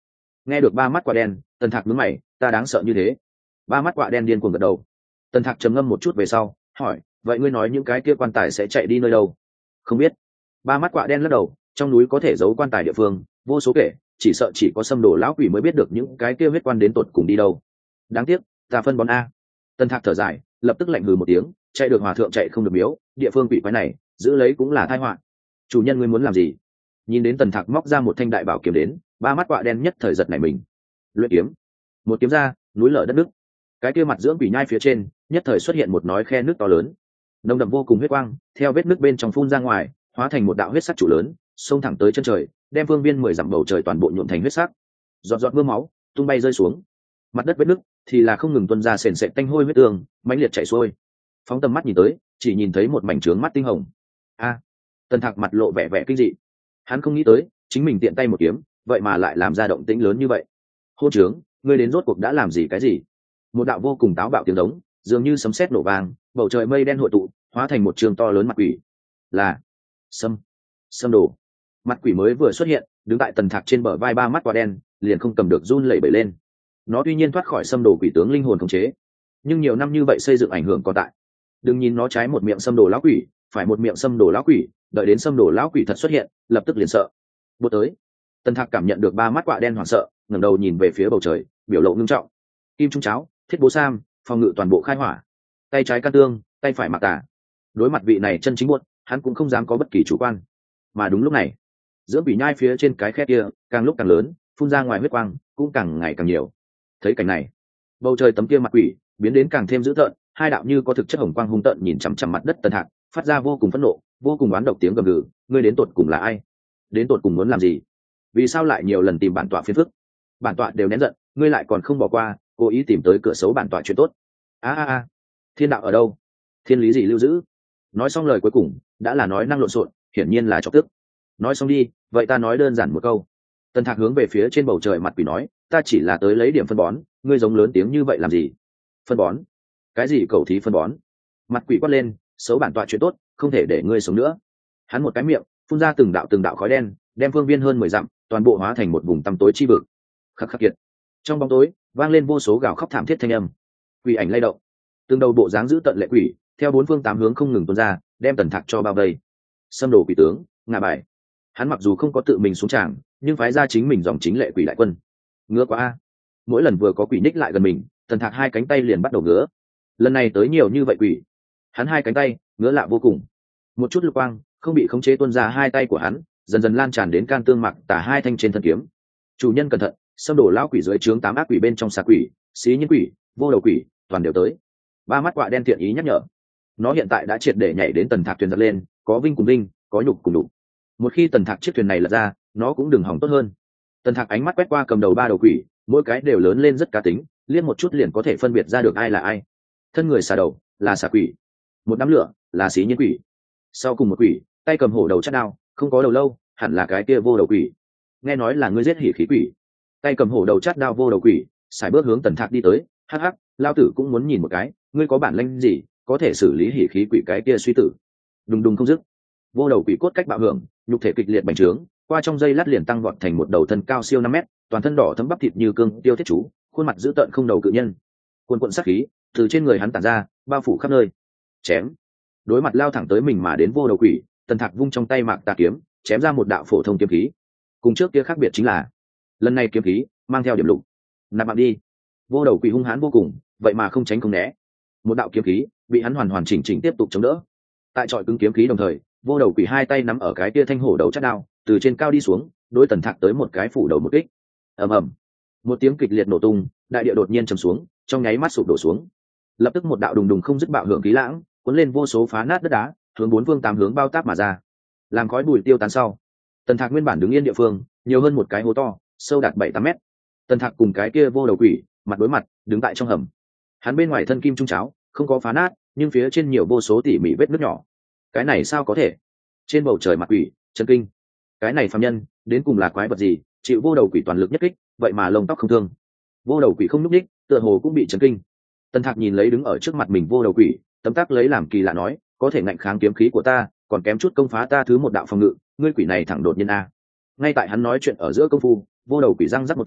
Nghe được ba mắt quả đen, Tần Thạc nhướng mày, ta đáng sợ như thế? Ba mắt quả đen điên cuồng gật đầu. Tần Thạc trầm ngâm một chút về sau hỏi, vậy ngươi nói những cái kia quan tài sẽ chạy đi nơi đâu? Không biết. Ba mắt quả đen lắc đầu, trong núi có thể giấu quan tài địa phương vô số kể, chỉ sợ chỉ có Sâm Đồ lão quỷ mới biết được những cái kia huyết quan đến tột cùng đi đâu. Đáng tiếc ta phân bón a. Tần Thạc thở dài, lập tức lạnh hừ một tiếng, chạy được hòa thượng chạy không được miếu, địa phương quỷ quái này giữ lấy cũng là tai họa. Chủ nhân ngươi muốn làm gì? Nhìn đến Tần Thạc móc ra một thanh đại bảo kiếm đến, ba mắt quạ đen nhất thời giật nảy mình. Luyện kiếm. Một kiếm ra, núi lở đất nước. Cái kia mặt dưỡng quỷ nhai phía trên nhất thời xuất hiện một nói khe nước to lớn, nồng đậm vô cùng huyết quang theo vết nước bên trong phun ra ngoài, hóa thành một đạo huyết sắc trụ lớn, xông thẳng tới chân trời, đem phương viên mười dặm bầu trời toàn bộ nhuộm thành huyết sắc. Giọt giọt mưa máu tung bay rơi xuống, mặt đất vết nước thì là không ngừng tuôn ra sền sệt tanh hôi huyết tương, mãnh liệt chảy xuôi. Phóng tầm mắt nhìn tới, chỉ nhìn thấy một mảnh trướng mắt tinh hồng. A! Tần Thạc mặt lộ vẻ vẻ kinh dị. Hắn không nghĩ tới, chính mình tiện tay một kiếm, vậy mà lại làm ra động tĩnh lớn như vậy. Hôn trướng, ngươi đến rốt cuộc đã làm gì cái gì? Một đạo vô cùng táo bạo tiếng giống, dường như sấm sét nổ vang, bầu trời mây đen hội tụ, hóa thành một trường to lớn mặt quỷ. Là Sâm, Sâm Đồ. Mặt quỷ mới vừa xuất hiện, đứng tại Tần Thạc trên bờ vai ba mắt quả đen, liền không cầm được run lẩy bẩy lên. Nó tuy nhiên thoát khỏi Sâm Đồ quỷ tướng linh hồn khống chế, nhưng nhiều năm như vậy xây dựng ảnh hưởng còn tại. Đừng nhìn nó trái một miệng Sâm Đồ lão quỷ, phải một miệng Sâm Đồ lão quỷ, đợi đến Sâm Đồ lão quỷ thật xuất hiện, lập tức liền sợ. Bộ tới. Tần Thạc cảm nhận được ba mắt quạ đen hoảng sợ, ngẩng đầu nhìn về phía bầu trời, biểu lộ ngưng trọng. Kim trung cháo, thiết bố sam, phòng ngự toàn bộ khai hỏa. Tay trái can tương, tay phải mặc tà. Đối mặt vị này chân chính buốt, hắn cũng không dám có bất kỳ chủ quan. Mà đúng lúc này, giữa quỷ nhai phía trên cái khe kia, càng lúc càng lớn, phun ra ngoài huyết quang, cũng càng ngày càng nhiều. Thấy cảnh này, bầu trời tấm kia mặt quỷ biến đến càng thêm dữ tợn, hai đạo như có thực chất hồng quang hung tợn nhìn chằm chằm mặt đất Tần Thạc, phát ra vô cùng phẫn nộ, vô cùng oán độc tiếng gầm gừ. Ngươi đến tột cùng là ai? Đến tột cùng muốn làm gì? Vì sao lại nhiều lần tìm bản tọa phiền phức? Bản tọa đều nén giận, ngươi lại còn không bỏ qua, cố ý tìm tới cửa xấu bản tọa chuyện tốt. A a a, thiên đạo ở đâu? Thiên lý gì lưu giữ? Nói xong lời cuối cùng, đã là nói năng lộn xộn, hiển nhiên là chọc tức. Nói xong đi, vậy ta nói đơn giản một câu. Tần Thạc hướng về phía trên bầu trời mặt quỷ nói, ta chỉ là tới lấy điểm phân bón, ngươi giống lớn tiếng như vậy làm gì? Phân bón? Cái gì cầu thí phân bón? Mặt quỷ quát lên, xấu bản tọa chuyện tốt, không thể để ngươi sống nữa. Hắn một cái miệng, phun ra từng đạo từng đạo khói đen, đem phương viên hơn mười dặm toàn bộ hóa thành một vùng tăm tối chi vực. Khắc khắc kiệt. Trong bóng tối vang lên vô số gào khóc thảm thiết thanh âm. Quỷ ảnh lay động, từng đầu bộ dáng giữ tận lệ quỷ theo bốn phương tám hướng không ngừng tuôn ra, đem Tần Thạc cho bao vây. Xâm Đồ quỷ tướng ngạ bài. Hắn mặc dù không có tự mình xuống tràng, nhưng phái ra chính mình dòng chính lệ quỷ đại quân. Ngứa quá a. Mỗi lần vừa có quỷ ních lại gần mình, Tần Thạc hai cánh tay liền bắt đầu ngứa. Lần này tới nhiều như vậy quỷ, hắn hai cánh tay ngứa lạ vô cùng. Một chút lục quang không bị khống chế tuôn ra hai tay của hắn, dần dần lan tràn đến can tương mặc tả hai thanh trên thân kiếm. Chủ nhân cẩn thận, Xâm Đồ lão quỷ dưới trướng tám ác quỷ bên trong xà quỷ, xí nhân quỷ, vô đầu quỷ, toàn đều tới. Ba mắt quạ đen thiện ý nhắc nhở. Nó hiện tại đã triệt để nhảy đến Tần Thạc thuyền giật lên, có vinh cùng vinh, có nhục cùng nhục. Một khi Tần Thạc chiếc thuyền này lật ra, nó cũng đừng hỏng tốt hơn. Tần Thạc ánh mắt quét qua cầm đầu ba đầu quỷ, mỗi cái đều lớn lên rất cá tính, liếc một chút liền có thể phân biệt ra được ai là ai. Thân người xà đầu là xà quỷ, một đám lửa là xí nhân quỷ, sau cùng một quỷ tay cầm hổ đầu chát đao, không có đầu lâu, hẳn là cái kia vô đầu quỷ. Nghe nói là ngươi giết hỉ khí quỷ. Tay cầm hổ đầu chát đao vô đầu quỷ sải bước hướng Tần Thạc đi tới. Hắc hắc, lao tử cũng muốn nhìn một cái, ngươi có bản lĩnh gì có thể xử lý hỉ khí quỷ cái kia suy tử. Đùng đùng không dứt, vô đầu quỷ cốt cách bạo hưởng, nhục thể kịch liệt bành trướng, qua trong dây lát liền tăng vọt thành một đầu thân cao siêu năm mét, toàn thân đỏ thấm bắp thịt như cương tiêu thiết chú, khuôn mặt dữ tợn không đầu cự nhân. Cuồn cuộn sát khí từ trên người hắn tản ra, bao phủ khắp nơi. Chém. Đối mặt lao thẳng tới mình mà đến vô đầu quỷ, Tần Thạc vung trong tay mạc tà kiếm, chém ra một đạo phổ thông kiếm khí. Cùng trước kia khác biệt chính là, lần này kiếm khí mang theo điểm lục. Nạp mạng đi. Vô đầu quỷ hung hãn vô cùng, vậy mà không tránh không né. Một đạo kiếm khí bị hắn hoàn hoàn chỉnh chỉnh tiếp tục chống đỡ. Tại trọi cứng kiếm khí đồng thời, vô đầu quỷ hai tay nắm ở cái kia thanh hổ đầu chát đao, từ trên cao đi xuống, đối Tần Thạc tới một cái phủ đầu một kích. Ầm ầm. Một tiếng kịch liệt nổ tung, đại địa đột nhiên trầm xuống, trong nháy mắt sụp đổ xuống. Lập tức một đạo đùng đùng không dứt bạo hưởng khí lãng, cuốn lên vô số phá nát đất đá, hướng bốn phương tám hướng bao táp mà ra. Làm khói bụi tiêu tán sau, Tần Thạc nguyên bản đứng yên địa phương, nhiều hơn một cái hố to, sâu đạt bảy tám mét. Tần Thạc cùng cái kia vô đầu quỷ mặt đối mặt, đứng tại trong hầm. Hắn bên ngoài thân kim trung cháo không có phá nát, nhưng phía trên nhiều vô số tỉ mỉ vết nứt nhỏ. Cái này sao có thể? Trên bầu trời mặt quỷ chấn kinh. Cái này phàm nhân đến cùng là quái vật gì, chịu vô đầu quỷ toàn lực nhất kích, vậy mà lông tóc không thương. Vô đầu quỷ không nhúc nhích, tựa hồ cũng bị chấn kinh. Tần Thạc nhìn lấy đứng ở trước mặt mình vô đầu quỷ, tấm tắc lấy làm kỳ lạ nói, có thể ngạnh kháng kiếm khí của ta, còn kém chút công phá ta thứ một đạo phòng ngự, ngươi quỷ này thẳng đột nhiên a. Ngay tại hắn nói chuyện ở giữa công phu, vô đầu quỷ răng rắc một tiếng,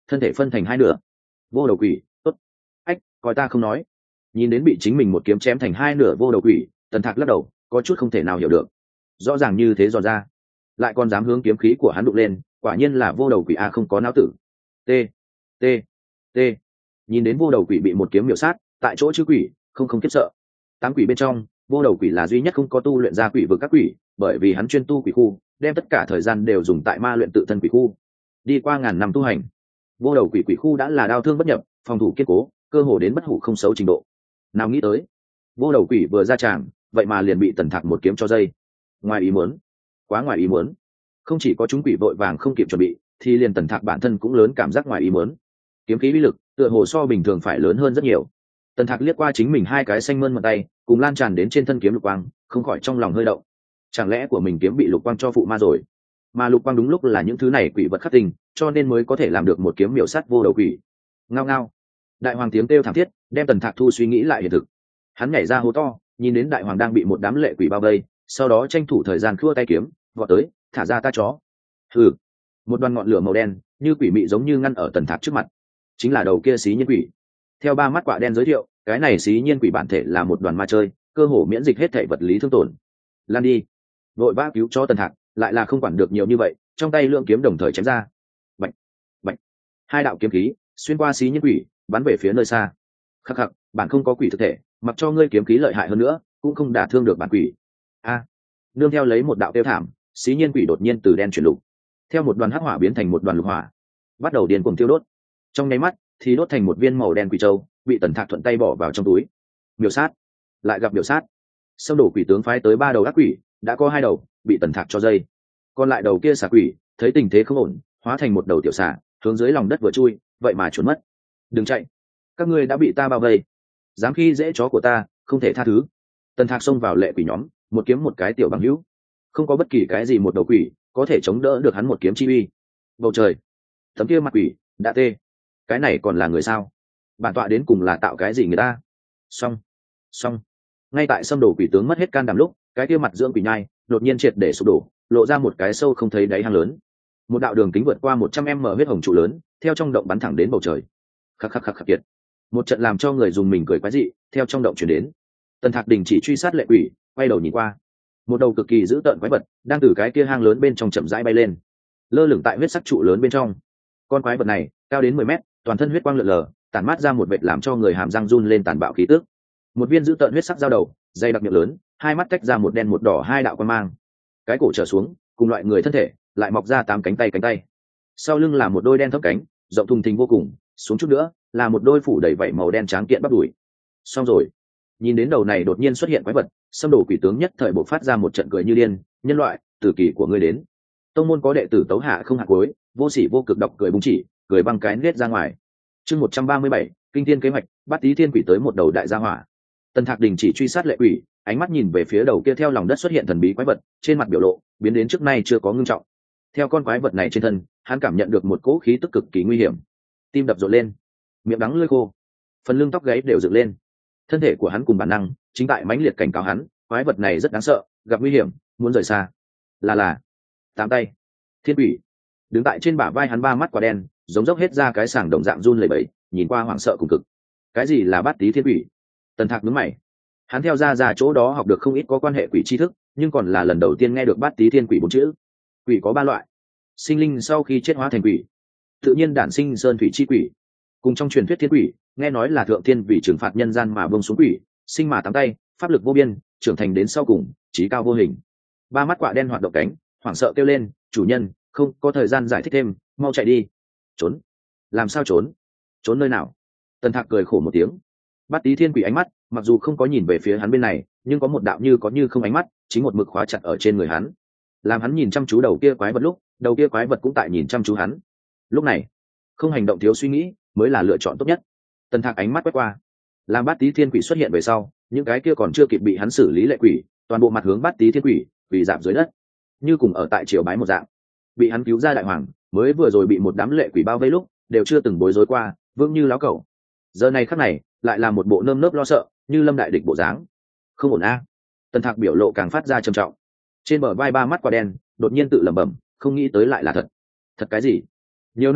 thân thể phân thành hai nửa. Vô đầu quỷ, tốt. Ách, coi ta không nói. Nhìn đến bị chính mình một kiếm chém thành hai nửa vô đầu quỷ, Tần Thạc lắc đầu, có chút không thể nào hiểu được. Rõ ràng như thế dò ra, lại còn dám hướng kiếm khí của hắn đụng lên, quả nhiên là vô đầu quỷ a, không có não tử. T T T. Nhìn đến vô đầu quỷ bị một kiếm miểu sát, tại chỗ chữ quỷ không không kiếp sợ. Tám quỷ bên trong, vô đầu quỷ là duy nhất không có tu luyện ra quỷ vực các quỷ, bởi vì hắn chuyên tu quỷ khu, đem tất cả thời gian đều dùng tại ma luyện tự thân quỷ khu. Đi qua ngàn năm tu hành, vô đầu quỷ quỷ khu đã là đao thương bất nhập, phòng thủ kiên cố, cơ hồ đến bất hủ không xấu trình độ. Nào nghĩ tới, vô đầu quỷ vừa ra tràng, vậy mà liền bị Tần Thạc một kiếm cho dây. Ngoài ý muốn, quá ngoài ý muốn. Không chỉ có chúng quỷ vội vàng không kịp chuẩn bị, thì liền Tần Thạc bản thân cũng lớn cảm giác ngoài ý muốn. Kiếm khí uy lực, tựa hồ so bình thường phải lớn hơn rất nhiều. Tần Thạc liếc qua chính mình hai cái xanh mơn mận tay, cùng lan tràn đến trên thân kiếm lục quang, không khỏi trong lòng hơi động. Chẳng lẽ của mình kiếm bị lục quang cho phụ ma rồi? Mà lục quang đúng lúc là những thứ này quỷ vật khắc tinh, cho nên mới có thể làm được một kiếm miểu sát vô đầu quỷ. Ngao ngao. Đại hoàng tiếng kêu thảm thiết, đem Tần Thạc thu suy nghĩ lại hiện thực. Hắn nhảy ra hố to, nhìn đến đại hoàng đang bị một đám lệ quỷ bao vây, sau đó tranh thủ thời gian khua tay kiếm, vọt tới, thả ra ta chó. Hừ. Một đoàn ngọn lửa màu đen, như quỷ mị giống như ngăn ở Tần Thạc trước mặt. Chính là đầu kia xí nhiên quỷ. Theo ba mắt quạ đen giới thiệu, cái này xí nhiên quỷ bản thể là một đoàn ma chơi, cơ hồ miễn dịch hết thể vật lý thương tổn. Lan đi. Vội vã cứu cho Tần Thạc, lại là không quản được nhiều như vậy, trong tay lượng kiếm đồng thời chém ra. Bạch, bạch. Hai đạo kiếm khí xuyên qua xí nhiên quỷ, bắn về phía nơi xa. Khắc khắc, bản không có quỷ thực thể, mặc cho ngươi kiếm khí lợi hại hơn nữa, cũng không đả thương được bản quỷ. A. Nương theo lấy một đạo tiêu thảm, xí nhiên quỷ đột nhiên từ đen chuyển lục, theo một đoàn hắc hỏa biến thành một đoàn lục hỏa, bắt đầu điên cuồng tiêu đốt. Trong nháy mắt thì đốt thành một viên màu đen quỷ châu, bị Tần Thạc thuận tay bỏ vào trong túi. Miểu sát, lại gặp miểu sát. Xâm đổ quỷ tướng phái tới ba đầu ác quỷ, đã có hai đầu bị Tần Thạc cho dây, còn lại đầu kia xà quỷ thấy tình thế không ổn, hóa thành một đầu tiểu xà, hướng dưới lòng đất vừa chui, vậy mà trốn mất. Đừng chạy, các ngươi đã bị ta bao vây, dám khi dễ chó của ta, không thể tha thứ. Tần Thạc xông vào lệ quỷ nhóm, một kiếm một cái tiểu bằng hữu, không có bất kỳ cái gì một đầu quỷ có thể chống đỡ được hắn một kiếm chi uy. Bầu trời, tấm kia mặt quỷ đã tê, cái này còn là người sao? Bản tọa đến cùng là tạo cái gì người ta? Xong, xong. Ngay tại xâm đổ quỷ tướng mất hết can đảm lúc, cái kia mặt dưỡng quỷ nhai đột nhiên triệt để sụp đổ, lộ ra một cái sâu không thấy đáy hang lớn. Một đạo đường kính vượt qua một trăm mét huyết hồng trụ lớn, theo trong động bắn thẳng đến bầu trời. Khắc khắc khắc khắc kiệt. Một trận làm cho người dùng mình cười quái dị, theo trong động truyền đến. Tần Thạc đình chỉ truy sát lệ quỷ, quay đầu nhìn qua. Một đầu cực kỳ dữ tợn quái vật đang từ cái kia hang lớn bên trong chậm rãi bay lên, lơ lửng tại huyết sắc trụ lớn bên trong. Con quái vật này cao đến mười mét, toàn thân huyết quang lượn lờ, tản mát ra một vệt làm cho người hàm răng run lên tàn bạo khí tức. Một viên dữ tợn huyết sắc dao đầu, dày đặc miệng lớn, hai mắt tách ra một đen một đỏ hai đạo quan mang. Cái cổ trở xuống, cùng loại người thân thể, lại mọc ra tám cánh tay cánh tay. Sau lưng là một đôi đen thấp cánh, rộng thùng thình vô cùng, xuống chút nữa là một đôi phủ đầy vảy màu đen tráng kiện bắp đùi. Xong rồi. Nhìn đến đầu này đột nhiên xuất hiện quái vật, xâm đồ quỷ tướng nhất thời bộc phát ra một trận cười như điên. Nhân loại, tử kỳ của ngươi đến. Tông môn có đệ tử tấu hạ không hạ cuối, vô sỉ vô cực độc cười búng chỉ, cười băng cái nết ra ngoài. Chương một trăm ba mươi bảy, kinh thiên kế hoạch, bắt tí thiên quỷ tới một đầu đại gia hỏa. Tần Thạc đình chỉ truy sát lệ quỷ, ánh mắt nhìn về phía đầu kia theo lòng đất xuất hiện thần bí quái vật, trên mặt biểu lộ biến đến trước nay chưa có ngưng trọng. Theo con quái vật này trên thân, hắn cảm nhận được một cỗ khí tức cực kỳ nguy hiểm. Tim đập rộn lên, miệng đắng lưỡi khô, phần lưng tóc gáy đều dựng lên. Thân thể của hắn cùng bản năng chính tại mãnh liệt cảnh cáo hắn, quái vật này rất đáng sợ, gặp nguy hiểm, muốn rời xa. Là là, tám tay, thiên quỷ, đứng tại trên bả vai hắn ba mắt quả đen, giống dốc hết ra cái sàng đồng dạng run lẩy bẩy, nhìn qua hoảng sợ cùng cực. Cái gì là bát tí thiên quỷ? Tần Thạc nhướng mày. Hắn theo ra ra chỗ đó học được không ít có quan hệ quỷ tri thức, nhưng còn là lần đầu tiên nghe được bát tí thiên quỷ bốn chữ. Quỷ có ba loại: sinh linh sau khi chết hóa thành quỷ, tự nhiên đản sinh sơn thủy chi quỷ, cùng trong truyền thuyết thiên quỷ, nghe nói là thượng thiên vì trừng phạt nhân gian mà bông xuống quỷ, sinh mà tám tay, pháp lực vô biên, trưởng thành đến sau cùng trí cao vô hình. Ba mắt quạ đen hoạt động cánh, hoảng sợ kêu lên, chủ nhân, không có thời gian giải thích thêm, mau chạy đi. Trốn? Làm sao trốn? Trốn nơi nào? Tần Thạc cười khổ một tiếng. Bát tí thiên quỷ ánh mắt mặc dù không có nhìn về phía hắn bên này, nhưng có một đạo như có như không ánh mắt chính một mực khóa chặt ở trên người hắn, làm hắn nhìn chăm chú đầu kia quái vật lúc đầu kia quái vật cũng tại nhìn chăm chú hắn. Lúc này không hành động thiếu suy nghĩ mới là lựa chọn tốt nhất. Tần Thạc ánh mắt quét qua, làm bát tí thiên quỷ xuất hiện về sau, những cái kia còn chưa kịp bị hắn xử lý lệ quỷ toàn bộ mặt hướng bát tí thiên quỷ, quỳ dạp dưới đất như cùng ở tại triều bái một dạng. Bị hắn cứu ra đại hoàng mới vừa rồi bị một đám lệ quỷ bao vây lúc đều chưa từng bối rối qua, vương như láo cẩu. Giờ này khắc này lại là một bộ nơm nớp lo sợ như lâm đại địch bộ dáng. Không ổn a. Tần Thạc biểu lộ càng phát ra trầm trọng, trên bờ vai ba mắt quả đen đột nhiên tự lẩm bẩm, không nghĩ tới lại là thật. Thật cái gì? Nhiều năm trước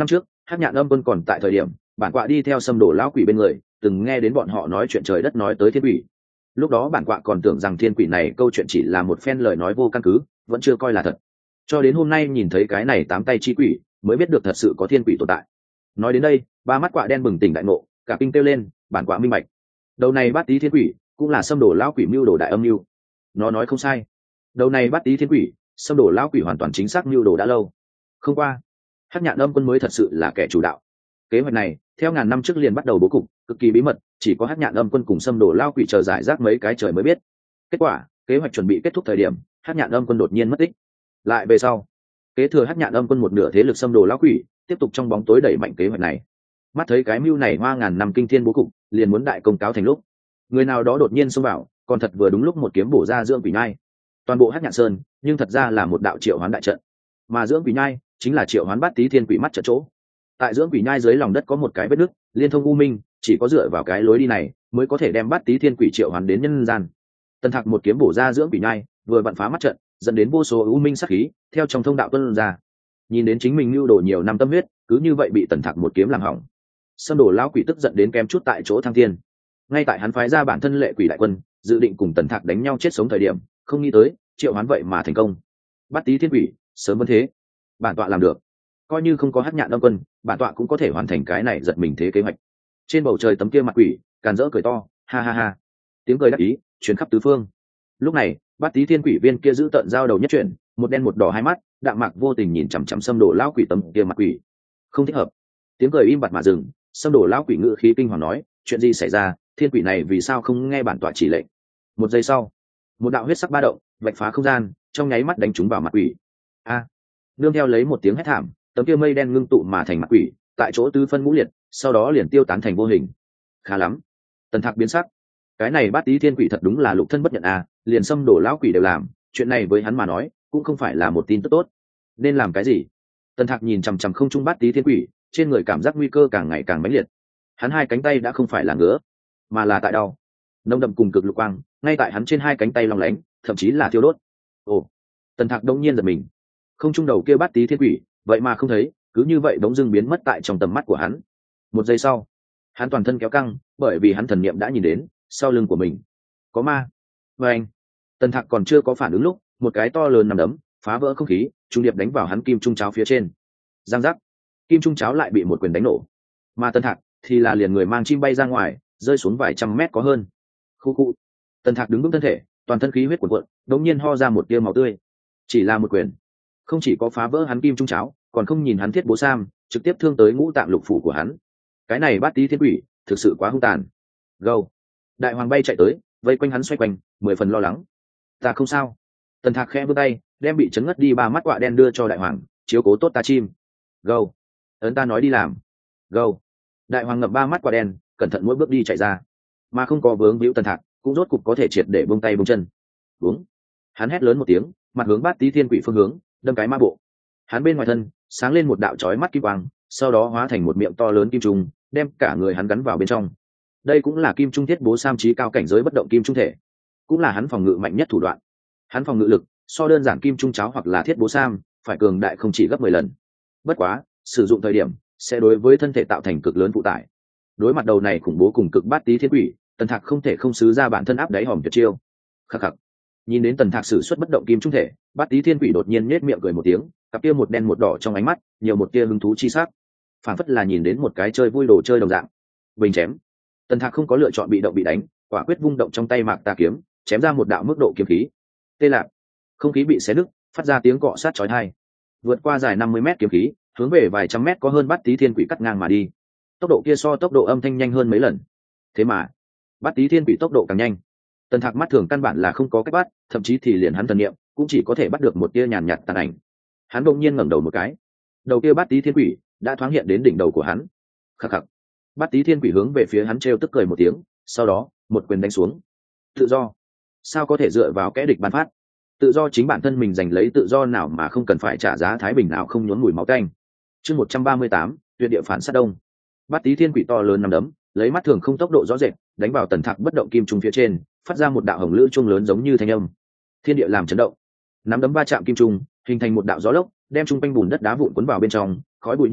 Hắc Nhạn Âm Quân còn tại thời điểm bản quạ đi theo Sâm Đồ lão quỷ bên người, từng nghe đến bọn họ nói chuyện trời đất nói tới thiên quỷ. Lúc đó bản quạ còn tưởng rằng thiên quỷ này câu chuyện chỉ là một phen lời nói vô căn cứ, vẫn chưa coi là thật. Cho đến hôm nay nhìn thấy cái này tám tay chi quỷ, mới biết được thật sự có thiên quỷ tồn tại. Nói đến đây, ba mắt quạ đen bừng tỉnh đại ngộ, cả kinh kêu lên, bản quạ minh bạch. Đầu này Bát Tý thiên quỷ, cũng là Sâm Đồ lão quỷ mưu đồ đại âm mưu. Nó nói không sai. Đầu này Bát Tý thiên quỷ, Sâm Đồ lão quỷ hoàn toàn chính xác mưu đồ đã lâu. Không qua, Hắc Nhạn Âm Quân mới thật sự là kẻ chủ đạo. Kế hoạch này, theo ngàn năm trước liền bắt đầu bố cục, cực kỳ bí mật, chỉ có Hắc Nhạn Âm Quân cùng Sâm Đồ lão quỷ chờ giải rác mấy cái trời mới biết. Kết quả, kế hoạch chuẩn bị kết thúc thời điểm, Hắc Nhạn Âm Quân đột nhiên mất tích. Lại về sau, kế thừa Hắc Nhạn Âm Quân một nửa thế lực Sâm Đồ lão quỷ, tiếp tục trong bóng tối đẩy mạnh kế hoạch này. Mắt thấy cái mưu này hoa ngàn năm kinh thiên bố cục, liền muốn đại công cáo thành lúc, người nào đó đột nhiên xông vào, còn thật vừa đúng lúc một kiếm bổ ra dưỡng quỷ nhai. Toàn bộ Hắc Nhạn Sơn, nhưng thật ra là một đạo triệu hoán đại trận, mà dưỡng quỷ nhai chính là triệu hoán Bát Tý thiên quỷ mắt trận chỗ. Tại dưỡng quỷ nhai dưới lòng đất có một cái vết nứt, liên thông u minh, chỉ có dựa vào cái lối đi này mới có thể đem Bát Tý thiên quỷ triệu hoán đến nhân gian. Tần Thạc một kiếm bổ ra dưỡng quỷ nhai, vừa vặn phá mắt trận, dẫn đến vô số u minh sát khí theo trong thông đạo tuôn ra. Nhìn đến chính mình lưu đổ nhiều năm tâm huyết, cứ như vậy bị Tần Thạc một kiếm làm hỏng. Sâm Đồ lão quỷ tức giận đến kém chút tại chỗ thăng thiên. Ngay tại hắn phái ra bản thân lệ quỷ đại quân, dự định cùng Tần Thạc đánh nhau chết sống thời điểm, không nghĩ tới triệu hoán vậy mà thành công. Bát Tý thiên quỷ, sớm vẫn thế, bản tọa làm được. Coi như không có Hắc Nhạn Âm Quân, bản tọa cũng có thể hoàn thành cái này giật mình thế kế hoạch. Trên bầu trời tấm kia mặt quỷ càn rỡ cười to, ha ha ha, tiếng cười đắc ý truyền khắp tứ phương. Lúc này Bát Tý thiên quỷ viên kia giữ tận giao đầu nhất chuyển, một đen một đỏ hai mắt, đạm mạc vô tình nhìn chằm chằm Sâm Đồ lão quỷ tấm kia mặt quỷ. Không thích hợp. Tiếng cười im bặt mà dừng. Sâm Đồ lão quỷ ngự khí kinh hoàng nói, chuyện gì xảy ra, thiên quỷ này vì sao không nghe bản tọa chỉ lệnh? Một giây sau, một đạo huyết sắc ba động vạch phá không gian, trong nháy mắt đánh trúng vào mặt quỷ. A! Nương theo lấy một tiếng hét thảm, tấm kia mây đen ngưng tụ mà thành mặt quỷ, tại chỗ tứ phân ngũ liệt, sau đó liền tiêu tán thành vô hình. Khá lắm. Tần Thạc biến sắc. Cái này Bát Tý thiên quỷ thật đúng là lục thân bất nhận à, liền Sâm Đồ lão quỷ đều làm, chuyện này với hắn mà nói cũng không phải là một tin tức tốt. Nên làm cái gì? Tần Thạc nhìn chằm chằm không trung Bát Tý thiên quỷ, trên người cảm giác nguy cơ càng ngày càng mãnh liệt. Hắn hai cánh tay đã không phải là ngứa, mà là tại đau. Nông đậm cùng cực lục quang ngay tại hắn trên hai cánh tay long lánh, thậm chí là thiêu đốt. Ồ! Tần Thạc đông nhiên giật mình. Không trung đầu kia Bát Tý thiên quỷ, vậy mà không thấy, cứ như vậy bỗng dưng biến mất tại trong tầm mắt của hắn. Một giây sau, hắn toàn thân kéo căng, bởi vì hắn thần niệm đã nhìn đến sau lưng của mình có ma. Và anh, Tần Thạc còn chưa có phản ứng lúc, một cái to lớn nằm đấm phá vỡ không khí, trung điệp đánh vào hắn kim trung cháo phía trên. Giang giác, kim trung cháo lại bị một quyền đánh nổ, mà Tần Thạc thì là liền người mang chim bay ra ngoài, rơi xuống vài trăm mét có hơn. Khu khu. Tần Thạc đứng vững thân thể, toàn thân khí huyết cuồn cuộn, đống nhiên ho ra một tia máu tươi. Chỉ là một quyền, không chỉ có phá vỡ hắn kim trung cháo, còn không nhìn hắn thiết bố sam, trực tiếp thương tới ngũ tạng lục phủ của hắn. Cái này Bát Tý thiên quỷ thực sự quá hung tàn. Gâu! Đại hoàng bay chạy tới, vây quanh hắn xoay quanh, mười phần lo lắng. Ta không sao. Tần Thạc khẽ vươn tay, đem bị chấn ngất đi ba mắt quạ đen đưa cho đại hoàng, chiếu cố tốt ta chim. Gâu! Ấn ta nói đi làm. Gâu! Đại hoàng ngập ba mắt quạ đen, cẩn thận mỗi bước đi chạy ra, mà không có vướng víu Tần Thạc, cũng rốt cục có thể triệt để buông tay buông chân. Uống! Hắn hét lớn một tiếng, mặt hướng Bát Tý thiên quỷ phương hướng, đâm cái ma bộ. Hắn bên ngoài thân sáng lên một đạo chói mắt kim quang, sau đó hóa thành một miệng to lớn kim trung, đem cả người hắn gắn vào bên trong. Đây cũng là kim trung thiết bố sam trí cao cảnh giới bất động kim trung thể, cũng là hắn phòng ngự mạnh nhất thủ đoạn. Hắn phòng ngự lực so đơn giản kim trung cháo hoặc là thiết bố sam phải cường đại không chỉ gấp mười lần. Bất quá sử dụng thời điểm sẽ đối với thân thể tạo thành cực lớn phụ tải. Đối mặt đầu này khủng bố cùng cực Bát Tý thiên quỷ, Tần Thạc không thể không xứ ra bản thân áp đáy hòm tuyệt chiêu. Khắc khắc. Nhìn đến Tần Thạc sử xuất bất động kim trung thể, Bát Tý thiên quỷ đột nhiên nhếch miệng cười một tiếng, cặp kia một đen một đỏ trong ánh mắt nhiều một tia hứng thú chi sắc, phản phất là nhìn đến một cái chơi vui đồ chơi đồng dạng. Bình chém. Tần Thạc không có lựa chọn bị động bị đánh, quả quyết vung động trong tay mạc tà kiếm, chém ra một đạo mức độ kiếm khí. Tê lạc. Không khí bị xé nứt, phát ra tiếng cọ sát chói tai. Vượt qua dài năm mươi mét kiếm khí, hướng về vài trăm mét có hơn Bát Tý thiên quỷ cắt ngang mà đi. Tốc độ kia so tốc độ âm thanh nhanh hơn mấy lần. Thế mà, Bát Tý thiên quỷ tốc độ càng nhanh. Tần Thạc mắt thường căn bản là không có cách bắt, thậm chí thì liền hắn thần niệm cũng chỉ có thể bắt được một tia nhàn nhạt tàn ảnh. Hắn đột nhiên ngẩng đầu một cái, đầu kia Bát Tý thiên quỷ đã thoáng hiện đến đỉnh đầu của hắn. Khắc khắc. Bát Tý thiên quỷ hướng về phía hắn trêu tức cười một tiếng, sau đó một quyền đánh xuống. Tự do? Sao có thể dựa vào kẻ địch ban phát? Tự do chính bản thân mình giành lấy, tự do nào mà không cần phải trả giá thái bình nào không nhốn mùi máu tanh. Chương một trăm ba mươi tám, tuyệt địa phản sát đông. Bát Tý thiên quỷ to lớn nằm đấm, lấy mắt thường không tốc độ rõ rệt, đánh vào Tần Thạc bất động kim trung phía trên, phát ra một đạo hồng lữ chuông lớn giống như thanh âm. Thiên địa làm chấn động. Nắm đấm va chạm kim trung, hình thành một đạo gió lốc, đem trung quanh bùn đất đá vụn cuốn vào bên trong, khói bụi như rồng,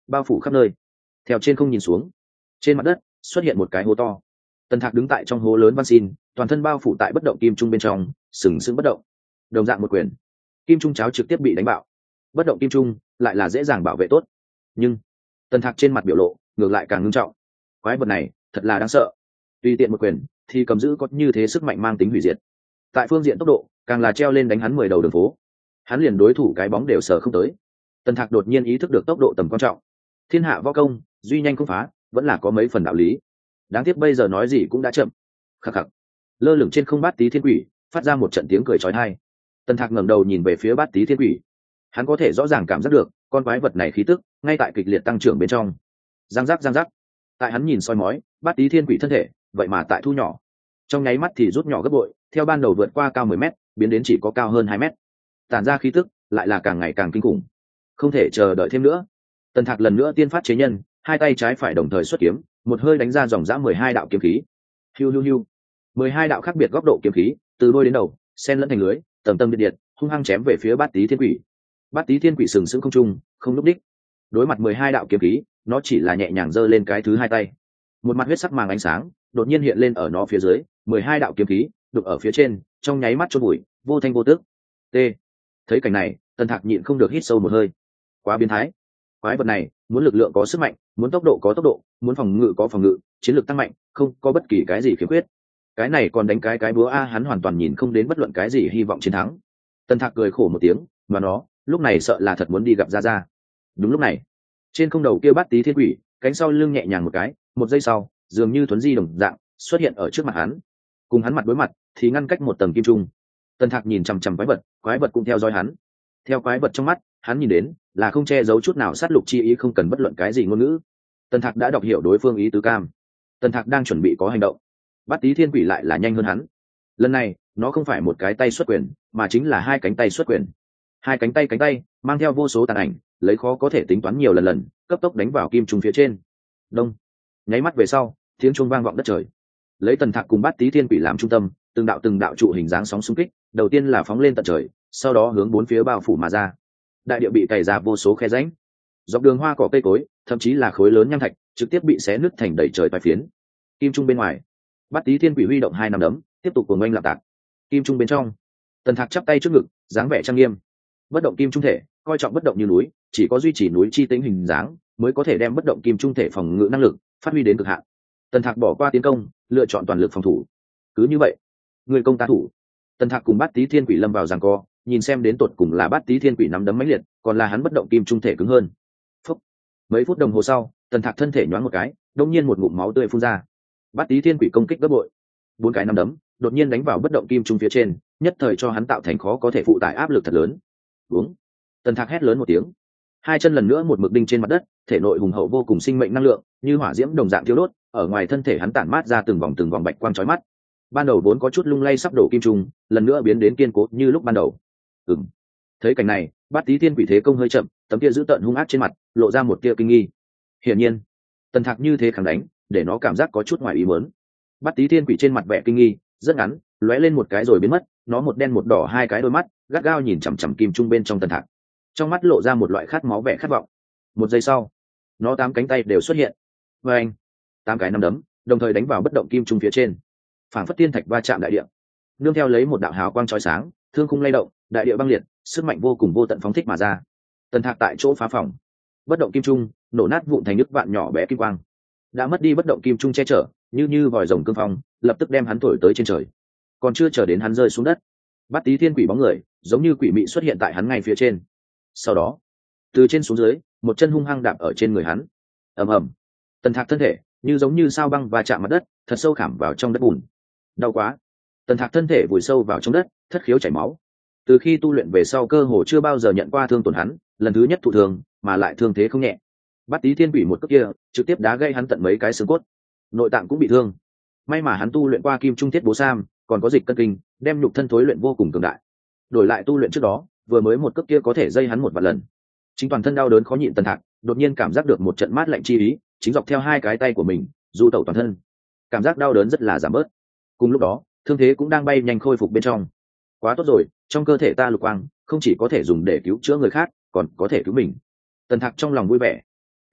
bao phủ khắp nơi. Theo trên không nhìn xuống, trên mặt đất xuất hiện một cái hố to. Tần Thạc đứng tại trong hố lớn van xin, toàn thân bao phủ tại bất động kim trung bên trong, sừng sững bất động. Đồng dạng một quyền, kim trung cháo trực tiếp bị đánh bạo. Bất động kim trung lại là dễ dàng bảo vệ tốt, nhưng Tần Thạc trên mặt biểu lộ ngược lại càng ngưng trọng. Quái vật này thật là đáng sợ, tùy tiện một quyền thì cầm giữ có như thế sức mạnh mang tính hủy diệt. Tại phương diện tốc độ, càng là treo lên đánh hắn mười đầu đường phố, hắn liền đối thủ cái bóng đều sờ không tới. Tần Thạc đột nhiên ý thức được tốc độ tầm quan trọng. Thiên hạ võ công, duy nhanh không phá, vẫn là có mấy phần đạo lý. Đáng tiếc bây giờ nói gì cũng đã chậm. Khắc khắc. Lơ lửng trên không Bát Tý Thiên Quỷ phát ra một trận tiếng cười chói tai. Tần Thạc ngẩng đầu nhìn về phía Bát Tý Thiên Quỷ, hắn có thể rõ ràng cảm giác được con quái vật này khí tức ngay tại kịch liệt tăng trưởng bên trong. Giang giác giang giác. Tại hắn nhìn soi mói, Bát Tý Thiên Quỷ thân thể vậy mà tại thu nhỏ, trong nháy mắt thì rút nhỏ gấp bội, theo ban đầu vượt qua cao mười mét, biến đến chỉ có cao hơn hai mét. Tản ra khí tức lại là càng ngày càng kinh khủng. Không thể chờ đợi thêm nữa. Tần Thạc lần nữa tiên phát chế nhân, hai tay trái phải đồng thời xuất kiếm, một hơi đánh ra dòng dã mười hai đạo kiếm khí. Hiu hiu hiu. mười hai đạo khác biệt góc độ kiếm khí, từ đôi đến đầu, xen lẫn thành lưới, tầng tầng điện điện, hung hăng chém về phía Bát Tý Thiên Quỷ. Bát Tý Thiên Quỷ sừng sững không trung, không lúc đích. Đối mặt mười hai đạo kiếm khí, nó chỉ là nhẹ nhàng giơ lên cái thứ hai tay. Một mặt huyết sắc màng ánh sáng đột nhiên hiện lên ở nó phía dưới, mười hai đạo kiếm khí đục ở phía trên, trong nháy mắt chôn bụi, vô thanh vô tức. T. Thấy cảnh này, Tần Thạc nhịn không được hít sâu một hơi. Quá biến thái. Quái vật này, muốn lực lượng có sức mạnh, muốn tốc độ có tốc độ, muốn phòng ngự có phòng ngự, chiến lược tăng mạnh, không có bất kỳ cái gì khiếm khuyết. Cái này còn đánh cái cái búa a, hắn hoàn toàn nhìn không đến bất luận cái gì hy vọng chiến thắng. Tần Thạc cười khổ một tiếng, mà nó, lúc này sợ là thật muốn đi gặp Ra Ra. Đúng lúc này, trên không đầu kia Bát Tý Thiên Quỷ, cánh sau lưng nhẹ nhàng một cái, một giây sau, dường như thuấn di đồng dạng, xuất hiện ở trước mặt hắn. Cùng hắn mặt đối mặt, thì ngăn cách một tầng kim trung. Tần Thạc nhìn chằm chằm quái vật, quái vật cũng theo dõi hắn. Theo quái vật trong mắt, hắn nhìn đến là không che giấu chút nào sát lục chi ý, không cần bất luận cái gì ngôn ngữ. Tần Thạc đã đọc hiểu đối phương ý tứ cam. Tần Thạc đang chuẩn bị có hành động. Bát Tý Thiên Quỷ lại là nhanh hơn hắn. Lần này, nó không phải một cái tay xuất quyền, mà chính là hai cánh tay xuất quyền. Hai cánh tay cánh tay mang theo vô số tàn ảnh, lấy khó có thể tính toán nhiều lần lần, cấp tốc đánh vào kim trung phía trên. Đông. Nháy mắt về sau, tiếng chuông vang vọng đất trời. Lấy Tần Thạc cùng Bát Tý Thiên Quỷ làm trung tâm, từng đạo từng đạo trụ hình dáng sóng xung kích, đầu tiên là phóng lên tận trời, sau đó hướng bốn phía bao phủ mà ra. Đại địa bị cày ra vô số khe rãnh, dọc đường hoa cỏ cây cối, thậm chí là khối lớn nham thạch, trực tiếp bị xé nứt thành đầy trời toái phiến. Kim trung bên ngoài, Bát Tý Thiên Quỷ huy động hai nắm đấm, tiếp tục cuồng oanh lạp tạc. Kim trung bên trong, Tần Thạc chắp tay trước ngực, dáng vẻ trang nghiêm. Bất động kim trung thể, coi trọng bất động như núi, chỉ có duy trì núi chi tính hình dáng, mới có thể đem bất động kim trung thể phòng ngự năng lực phát huy đến cực hạn. Tần Thạc bỏ qua tiến công, lựa chọn toàn lực phòng thủ. Cứ như vậy, người công ta thủ. Tần Thạc cùng Bát Tý Thiên Quỷ lâm vào giằng co, nhìn xem đến tột cùng là Bát Tý Thiên Quỷ nắm đấm mãnh liệt, còn là hắn bất động kim trung thể cứng hơn. Phúc. Mấy phút đồng hồ sau, Tần Thạc thân thể nhoáng một cái, đột nhiên một ngụm máu tươi phun ra. Bát Tý Thiên Quỷ công kích gấp bội, bốn cái nắm đấm đột nhiên đánh vào bất động kim trung phía trên, nhất thời cho hắn tạo thành khó có thể phụ tải áp lực thật lớn. Uống. Tần Thạc hét lớn một tiếng, hai chân lần nữa một mực đinh trên mặt đất, thể nội hùng hậu vô cùng sinh mệnh năng lượng như hỏa diễm đồng dạng thiêu đốt, ở ngoài thân thể hắn tản mát ra từng vòng từng vòng bạch quang chói mắt. Ban đầu vốn có chút lung lay sắp đổ kim trung, lần nữa biến đến kiên cố như lúc ban đầu. Ừm. Thấy cảnh này, Bát Tý Thiên Quỷ thế công hơi chậm, tấm kia giữ tợn hung ác trên mặt lộ ra một tia kinh nghi. Hiển nhiên, Tần Thạc như thế kháng đánh, để nó cảm giác có chút ngoài ý muốn. Bát Tý Thiên Quỷ trên mặt vẻ kinh nghi rất ngắn, lóe lên một cái rồi biến mất, nó một đen một đỏ hai cái đôi mắt, gắt gao nhìn chằm chằm kim trung bên trong Tần Thạc. Trong mắt lộ ra một loại khát máu vẻ khát vọng. Một giây sau, nó tám cánh tay đều xuất hiện. Và anh, tám cái nắm đấm đồng thời đánh vào bất động kim trung phía trên, phảng phất tiên thạch va chạm đại địa, nương theo lấy một đạo hào quang chói sáng, thương khung lay động, đại địa băng liệt, sức mạnh vô cùng vô tận phóng thích mà ra. Tần Thạc tại chỗ phá phòng, bất động kim trung nổ nát vụn thành nước vạn nhỏ bé kim quang. Đã mất đi bất động kim trung che chở, như như vòi rồng cương phong, lập tức đem hắn thổi tới trên trời. Còn chưa chờ đến hắn rơi xuống đất, Bát Tý Thiên Quỷ bóng người giống như quỷ mị xuất hiện tại hắn ngay phía trên. Sau đó, từ trên xuống dưới, một chân hung hăng đạp ở trên người hắn. Ầm ầm. Tần Thạc thân thể như giống như sao băng và chạm mặt đất, thật sâu khảm vào trong đất bùn. Đau quá. Tần Thạc thân thể vùi sâu vào trong đất, thất khiếu chảy máu. Từ khi tu luyện về sau cơ hồ chưa bao giờ nhận qua thương tổn hắn, lần thứ nhất thụ thương, mà lại thương thế không nhẹ. Bát Tý Thiên Quỷ một cước kia, trực tiếp đá gây hắn tận mấy cái xương cốt, nội tạng cũng bị thương. May mà hắn tu luyện qua Kim Trung Thiết Bố Sam, còn có dịch cân kinh, đem nhục thân thối luyện vô cùng cường đại. Đổi lại tu luyện trước đó, vừa mới một cước kia có thể dây hắn một vạn lần. Chính toàn thân đau đớn khó nhịn Tần Thạc, đột nhiên cảm giác được một trận mát lạnh chi ý, chính dọc theo hai cái tay của mình, du tẩu toàn thân. Cảm giác đau đớn rất là giảm bớt. Cùng lúc đó, thương thế cũng đang bay nhanh khôi phục bên trong. Quá tốt rồi, trong cơ thể ta lục quang, không chỉ có thể dùng để cứu chữa người khác, còn có thể cứu mình. Tần Thạc trong lòng vui vẻ.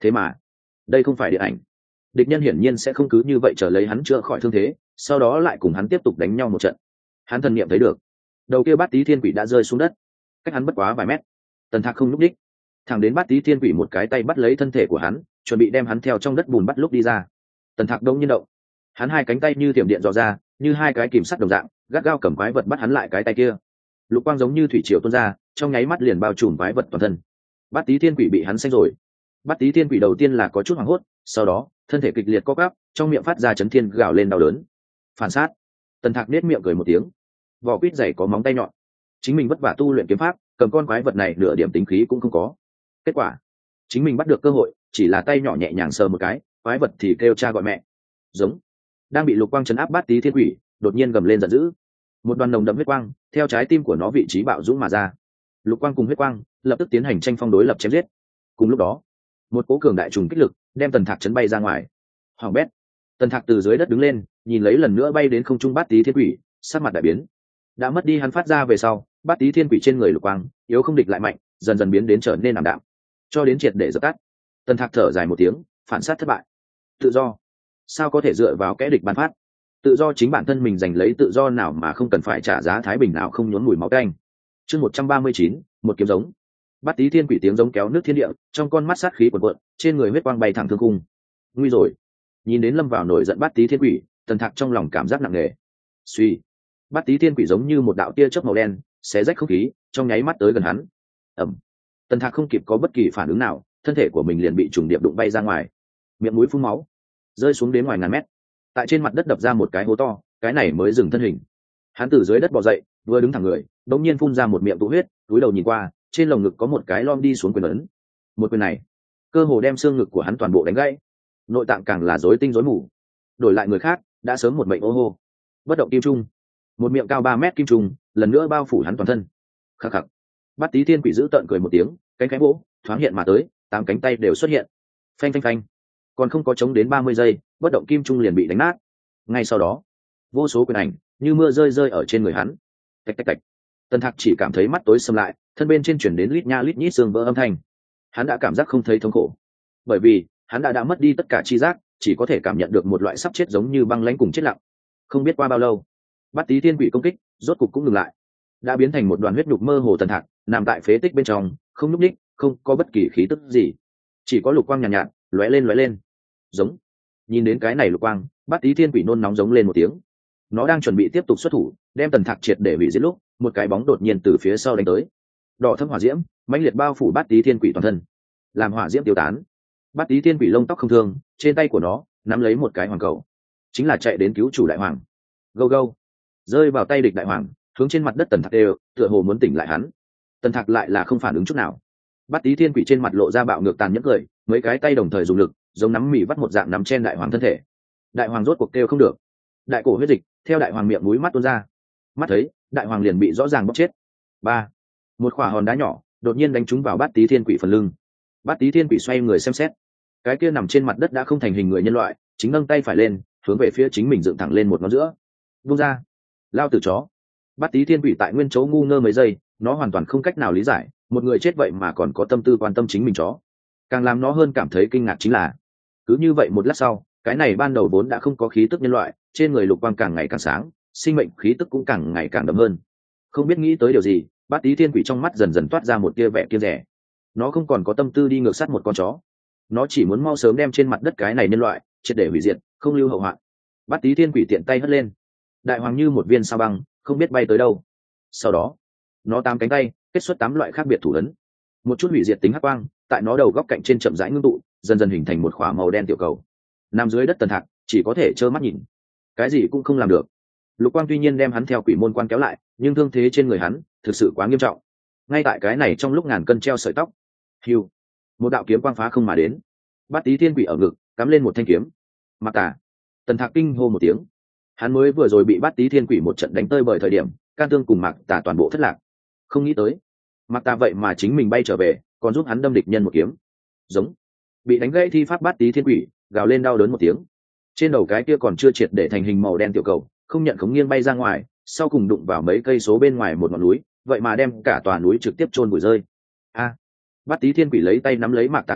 thế mà đây không phải điện ảnh. Địch nhân hiển nhiên sẽ không cứ như vậy chờ lấy hắn chữa khỏi thương thế, sau đó lại cùng hắn tiếp tục đánh nhau một trận. Hắn thần niệm thấy được đầu kia bát tí thiên quỷ đã rơi xuống đất, cách hắn bất quá vài mét. Tần Thạc không lúc đích, thẳng đến bát tí thiên quỷ một cái tay bắt lấy thân thể của hắn, chuẩn bị đem hắn theo trong đất bùn bắt lúc đi ra. Tần Thạc đông nhiên động, hắn hai cánh tay như tiềm điện dò ra, như hai cái kìm sắt đồng dạng, gắt gao cầm quái vật bắt hắn lại cái tay kia. Lục quang giống như thủy triều tuôn ra, trong nháy mắt liền bao trùm quái vật toàn thân. Bát tí thiên quỷ bị hắn xanh rồi. Bát tí thiên quỷ đầu tiên là có chút hoảng hốt, sau đó thân thể kịch liệt co quắp, trong miệng phát ra chấn thiên gào lên đau đớn. Phản sát. Tần Thạc nết miệng cười một tiếng. Vỏ quýt dày có móng tay nhọn, chính mình vất vả tu luyện kiếm pháp, cầm con quái vật này nửa điểm tính khí cũng không có. Kết quả chính mình bắt được cơ hội, chỉ là tay nhỏ nhẹ nhàng sờ một cái, quái vật thì kêu cha gọi mẹ. Giống. Đang bị lục quang chấn áp bát tí thiên quỷ đột nhiên gầm lên giận dữ, một đoàn nồng đậm huyết quang theo trái tim của nó vị trí bạo dũng mà ra. Lục quang cùng huyết quang lập tức tiến hành tranh phong đối lập chém giết. Cùng lúc đó, một cỗ cường đại trùng kích lực đem Tần Thạc chấn bay ra ngoài. Hoàng bét. Tần Thạc từ dưới đất đứng lên, nhìn lấy lần nữa bay đến không trung bát tí thiên quỷ, sắc mặt đại biến. Đã mất đi hắn phát ra về sau, bát tí thiên quỷ trên người lục quang yếu không địch lại mạnh, dần dần biến đến trở nên ảm đạm, cho đến triệt để dập tắt. Tần Thạc thở dài một tiếng, phản sát thất bại. Tự do sao có thể dựa vào kẻ địch ban phát? Tự do chính bản thân mình giành lấy, tự do nào mà không cần phải trả giá thái bình nào không nhốn mùi máu tanh. Chương một trăm ba mươi chín, một kiếm giống. Bát tí thiên quỷ tiếng giống kéo nước thiên địa, trong con mắt sát khí cuồn cuộn, trên người huyết quang bay thẳng thương cung. Nguy rồi. Nhìn đến lâm vào nổi giận bát tí thiên quỷ, Tần Thạc trong lòng cảm giác nặng nề. Suy. Bát tí thiên quỷ giống như một đạo tia chớp màu đen, xé rách không khí, trong nháy mắt tới gần hắn. Ầm. Tần Thạc không kịp có bất kỳ phản ứng nào, thân thể của mình liền bị trùng điệp đụng bay ra ngoài, miệng mũi phun máu, rơi xuống đến ngoài ngàn mét. Tại trên mặt đất đập ra một cái hố to, cái này mới dừng thân hình. Hắn từ dưới đất bò dậy, vừa đứng thẳng người, đống nhiên phun ra một miệng tụ huyết, túi đầu nhìn qua, trên lồng ngực có một cái lom đi xuống quyền ấn. Một quyền này, cơ hồ đem xương ngực của hắn toàn bộ đánh gãy, nội tạng càng là rối tinh rối mù. Đổi lại người khác, đã sớm một mệnh ô hô. Bất động kim trung, một miệng cao ba mét kim trung, lần nữa bao phủ hắn toàn thân. Khắc khắc. Bát tí thiên quỷ giữ tợn cười một tiếng, cánh cánh vỗ, thoáng hiện mà tới, tám cánh tay đều xuất hiện. Phanh phanh phanh. Còn không có chống đến ba mươi giây, bất động kim trung liền bị đánh nát. Ngay sau đó, vô số quyền ảnh như mưa rơi rơi ở trên người hắn. Tạch tạch tạch. Tần Thạc chỉ cảm thấy mắt tối sầm lại, thân bên trên chuyển đến lít nha lít nhít xương vỡ âm thanh. Hắn đã cảm giác không thấy thống khổ, bởi vì hắn đã đã mất đi tất cả chi giác, chỉ có thể cảm nhận được một loại sắp chết giống như băng lãnh cùng chết lặng. Không biết qua bao lâu, bát tí thiên quỷ công kích rốt cục cũng ngừng lại. Đã biến thành một đoàn huyết nhục mơ hồ. Tần Thạc nằm tại phế tích bên trong, không nhúc nhích, không có bất kỳ khí tức gì, chỉ có lục quang nhàn nhạt, nhạt lóe lên lóe lên. Giống. Nhìn đến cái này lục quang, bát tí thiên quỷ nôn nóng giống lên một tiếng. Nó đang chuẩn bị tiếp tục xuất thủ, đem Tần Thạc triệt để hủy diệt lúc, một cái bóng đột nhiên từ phía sau đánh tới. Đỏ thâm hỏa diễm mãnh liệt bao phủ bát tí thiên quỷ toàn thân, làm hỏa diễm tiêu tán. Bát tí thiên quỷ lông tóc không thương, trên tay của nó nắm lấy một cái hoàng cầu, chính là chạy đến cứu chủ đại hoàng. Gâu gâu. Rơi vào tay địch đại hoàng, hướng trên mặt đất Tần Thạc đều, tựa hồ muốn tỉnh lại hắn. Tần Thạc lại là không phản ứng chút nào. Bát tí thiên quỷ trên mặt lộ ra bạo ngược tàn nhẫn cười, mấy cái tay đồng thời dùng lực, giống nắm mì vắt một dạng nắm trên đại hoàng thân thể. Đại hoàng rốt cuộc kêu không được, đại cổ huyết dịch theo đại hoàng miệng mũi mắt tuôn ra. Mắt thấy đại hoàng liền bị rõ ràng bóc chết. Ba. Một quả hòn đá nhỏ đột nhiên đánh trúng vào bát tí thiên quỷ phần lưng. Bát tí thiên quỷ xoay người xem xét, cái kia nằm trên mặt đất đã không thành hình người nhân loại, chính nâng tay phải lên, hướng về phía chính mình dựng thẳng lên một ngón giữa. Buông ra. Lao tử chó. Bát tí thiên quỷ tại nguyên chỗ ngu ngơ mấy giây, nó hoàn toàn không cách nào lý giải, một người chết vậy mà còn có tâm tư quan tâm chính mình chó. Càng làm nó hơn cảm thấy kinh ngạc chính là, cứ như vậy một lát sau, cái này ban đầu vốn đã không có khí tức nhân loại, trên người lục quang càng ngày càng sáng, sinh mệnh khí tức cũng càng ngày càng đậm hơn. Không biết nghĩ tới điều gì, bát tí thiên quỷ trong mắt dần dần toát ra một tia vẻ kiêng rẻ. Nó không còn có tâm tư đi ngược sát một con chó, nó chỉ muốn mau sớm đem trên mặt đất cái này nhân loại triệt để hủy diệt, không lưu hậu hoạn. Bát tí thiên quỷ tiện tay hất lên, đại hoàng như một viên sao băng, không biết bay tới đâu. Sau đó, nó tám cánh tay kết xuất tám loại khác biệt thủ ấn, một chút hủy diệt tính hắc quang tại nó đầu góc cạnh trên chậm rãi ngưng tụ, dần dần hình thành một khỏa màu đen tiểu cầu. Nằm dưới đất Tần Thạc chỉ có thể trơ mắt nhìn, cái gì cũng không làm được. Lục quang tuy nhiên đem hắn theo quỷ môn quan kéo lại, nhưng thương thế trên người hắn thực sự quá nghiêm trọng. Ngay tại cái này trong lúc ngàn cân treo sợi tóc, hiu, một đạo kiếm quang phá không mà đến. Bát tí thiên quỷ ở ngực cắm lên một thanh kiếm. Mặc Tà. Tần Thạc kinh hô một tiếng. Hắn mới vừa rồi bị bát tí thiên quỷ một trận đánh tơi bởi thời điểm, can tương cùng Mạc Tà toàn bộ thất lạc. Không nghĩ tới, Mạc Tà vậy mà chính mình bay trở về, còn giúp hắn đâm địch nhân một kiếm. Giống. Bị đánh gãy thi pháp bát tí thiên quỷ gào lên đau đớn một tiếng. Trên đầu cái kia còn chưa triệt để thành hình màu đen tiểu cầu, không nhận khống nghiêng bay ra ngoài, sau cùng đụng vào mấy cây số bên ngoài một ngọn núi, vậy mà đem cả tòa núi trực tiếp chôn vùi rơi. A. Bát tí thiên quỷ lấy tay nắm lấy Mạc Tà kiếm,